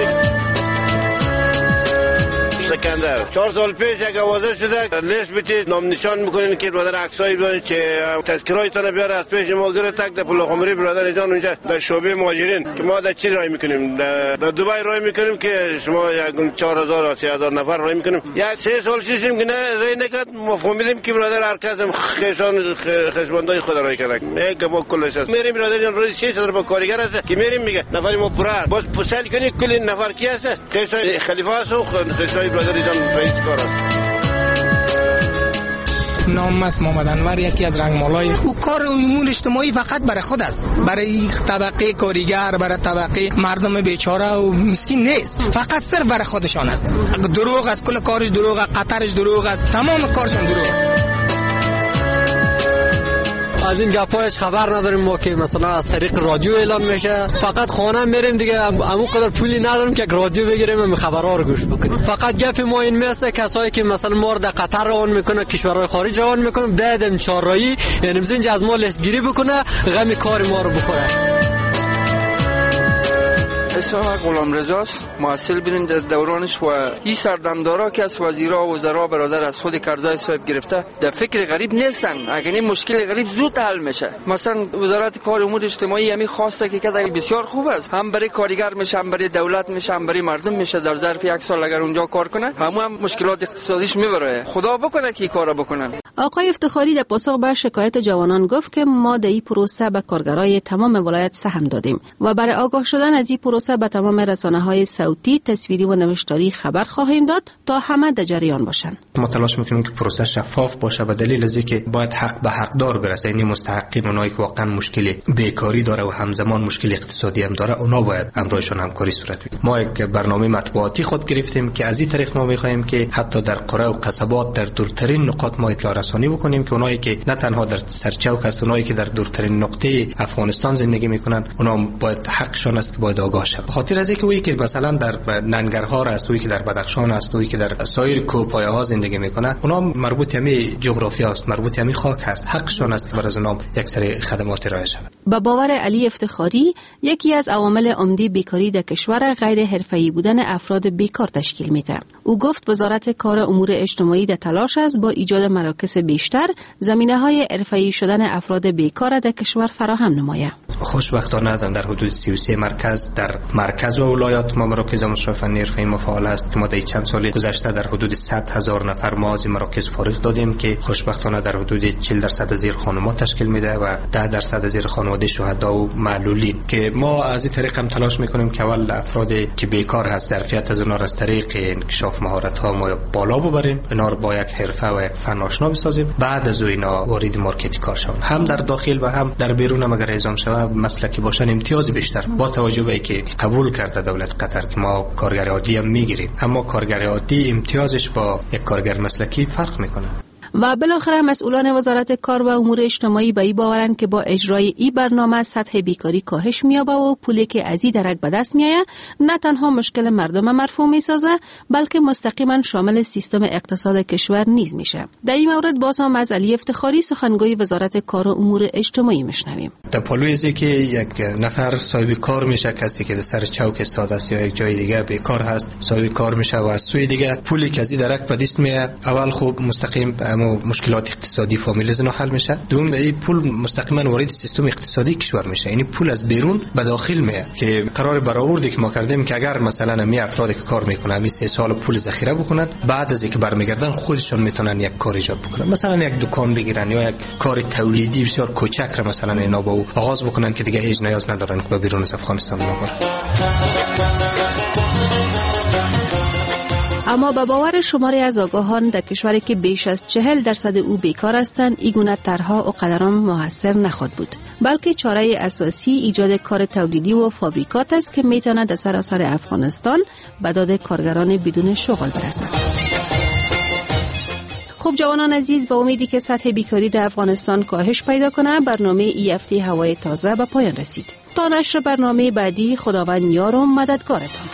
سکندر 4 سال پیش یک آوازه شده لیست بیتید نام نشان میکنین که برادر عکسایی بیارید که تذکرایتون بیاره از پیش ما گره تک در پلخمری برادر جان اونجا در شعبه مهاجرین که ما در چی رای میکنیم در دبی رای میکنیم که شما یک 4000 تا 3000 نفر رای میکنیم. یک 3 سال شیشیم که نه رای نکرد ما فهمیدیم که برادر هرکس خشان خشبندای خود رای کرد میگه با کلش است. میریم برادر جان روز 6000 با کارگر است که میریم میگه نفر ما پورا باز پسل کنی کل نفر کی است خشای خلیفه است و خشای برادر جان رئیس کار است. نام است محمد انور، یکی از رنگمالای او کار امور اجتماعی فقط برای خود است، برای طبقه کارگر، برای طبقه مردم بیچاره و مسکین نیست، فقط صرف برای خودشان است. دروغ است، کل کارش دروغ است، قطرش دروغ است، تمام کارشان دروغ. از این گپایش خبر نداریم ما که مثلا از طریق رادیو اعلام میشه، فقط خانه میریم دیگه همون قدر پولی نداریم که رادیو بگیریم و خبرها رو گوش بکنیم. فقط گپ ما این میسه کسایی که مثلا ما رو در قطر روان میکنه، کشورهای خارج روان میکنه، بعدم چهارراهی یعنی مثلا از ما لسگیری بکنه، غم کار ما رو بخوره. اسم غلام رضاست، محصل بودیم در دورانش و این سردمدارا که از وزیرا و وزرا برادر از خود کرزای صاحب گرفته در فکر غریب نیستن، اگر این مشکل غریب زود حل میشه. مثلا وزارت کار و امور اجتماعی همین خواسته که کده بسیار خوب است، هم برای کارگر میشه، هم برای دولت میشه، هم برای مردم میشه. در ظرف 1 سال اگر اونجا کار کنه هم مشکلات اقتصادیش میبره. خدا بکنه که این کارا بکنن. آقای افتخاری در پاسخ به شکایت جوانان گفت که ما در این پروسه به کارگرای تمام ولایت سهم دادیم و برای آگاه شدن از این پروسه به تمام رسانه‌های صوتی، تصویری و نوشتاری خبر خواهیم داد تا همه در جریان باشند. ما تلاش میکنیم که پروسه شفاف باشه به دلیل از اینکه باید حق به حقدار برسه. یعنی مستحقین، اونایی که واقعا مشکل بیکاری داره و همزمان مشکل اقتصادی هم داره، اونا باید امروزشون همکاری صورت بگیره. ما یک برنامه مطبوعاتی خود گرفتیم که از این طریق ما می‌خوایم که حتی در قرى و قصبات در دورترین نقاط ما اطلاع رسانی بکنیم که اونایی که نه تنها در سرچوک هست، اونایی که در دورترین نقطه افغانستان زندگی میکنن، اونا باید حقشون است که باید آگاه شن. به خاطر از اینکه اویی که مثلا در ننگرهار است، اویی که در بدخشان است، اویی که در سایر کوهپایه‌ها زندگی میکنه، اونا مربوط همین جغرافیا است، مربوط همین خاک هست، حقشون است که برای اونا یک سری خدمات ارائه شود. با باور علی افتخاری، یکی از عوامل عمده بیکاری در کشور غیر حرفه‌ای بودن افراد بیکار تشکیل میده. او گفت وزارت کار امور اجتماعی در تلاش است با ایجاد مراکز بیشتر زمینه‌های حرفه‌ای شدن افراد بیکار در کشور فراهم نماید. خوشبختانه در حدود 33 مرکز در مرکز و ولایات ما مراکز مشرف فنی حرفه‌ای ما فعال است که ما در چند سال گذشته در حدود 100,000 نفر ما از مراکز فارغ دادیم که خوشبختانه در حدود 40% از زیر خانم‌ها تشکیل میده و 10% از زیر خانواده شهدا و معلولین، که ما از این طریق هم تلاش میکنیم که اول افرادی که بیکار هست ظرفیت از اونها از طریق انکشاف مهارت‌ها ما بالا ببریم، اینا رو با یک حرفه و یک فن آشنا بسازیم، بعد از اینا وارد مارکت کار شون، هم در داخل و هم در بیرون. هم اگر اعزام شود مسلکی باشن امتیاز بیشتر، با توجه به اینکه قبول کرده دولت قطر که ما کارگر عادی هم میگیریم، اما کارگر عادی امتیازش با یک کارگر مسلکی فرق میکنه. و بالاخره مسئولان وزارت کار و امور اجتماعی به این باورند که با اجرای این برنامه سطح بیکاری کاهش می‌یابد و پولی که از این درک به دست می‌آید نه تنها مشکل مردم مرفوع می‌سازد بلکه مستقیما شامل سیستم اقتصاد کشور نیز میشه. در این مورد باز هم از علی افتخاری سخنگوی وزارت کار و امور اجتماعی میشنویم. در پلوی ازی که یک نفر صاحب کار میشه، کسی که در سر چوک استاد است یا یک جای دیگه بیکار هست صاحب کار میشه و از سوی دیگه پولی که از این درک به دست میاد، اول خوب مستقیم مشکلات اقتصادی فامیل زنا حل میشه، دوم این پول مستقیما وارد سیستم اقتصادی کشور میشه. یعنی پول از بیرون به داخل میاد که قرار برآوردی که ما کردیم که اگر مثلا می افرادی که کار میکنن می 3 سال پول ذخیره بکنن، بعد از اینکه برمیگردن خودشون میتونن یک کار ایجاد بکنن، مثلا یک دکان بگیرن یا یک کار تولیدی بسیار کوچک را مثلا اینا با آغاز بکنن که دیگه هیچ نیاز ندارن که به بیرون از افغانستان ببرن. اما به باور شماری از آگاهان در کشوری که بیش از 40% او بیکار هستند، این گونه طرح‌ها و قدران موثر نخواهد بود، بلکه چاره اساسی ایجاد کار تولیدی و فابریکات است که میتواند در سراسر افغانستان به داد کارگران بدون شغل برسد. خب جوانان عزیز، با امیدی که سطح بیکاری در افغانستان کاهش پیدا کنه، برنامه EFT هوای تازه به پایان رسید. تا نشر برنامه بعدی، خداوند یار و مددگارتان.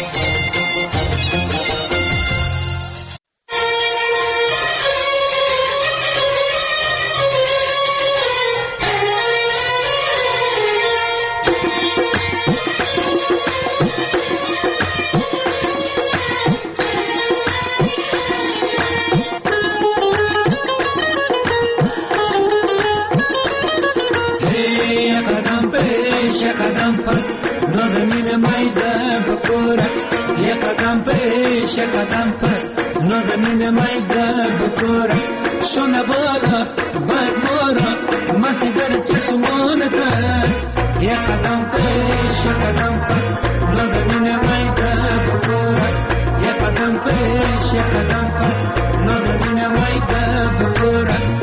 قدم پس نازنین میده بکرد شونه بالا باز مارا مستی در چشمانت است. یک قدم پیش یک قدم پس نازنین میده بکرد، یک قدم پیش یک قدم پس نازنین میده بکرد.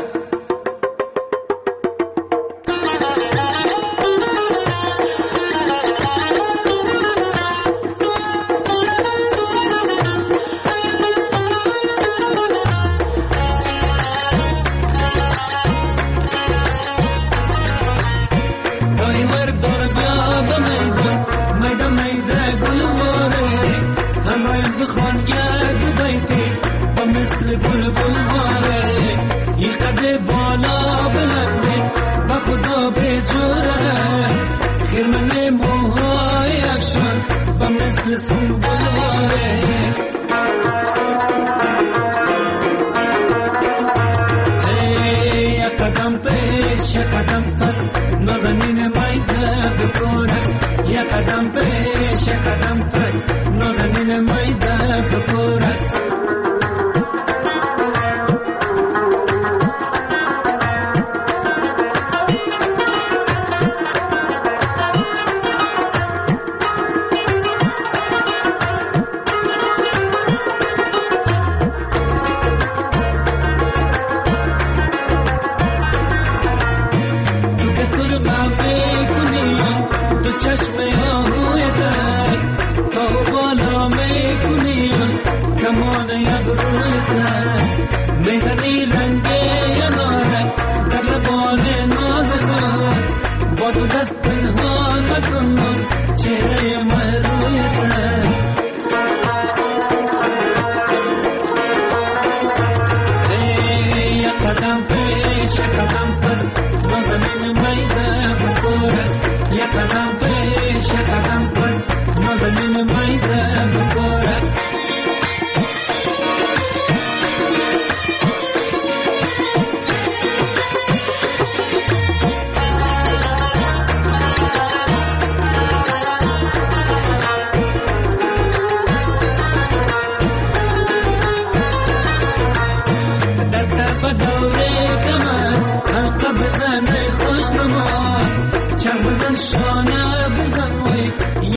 روی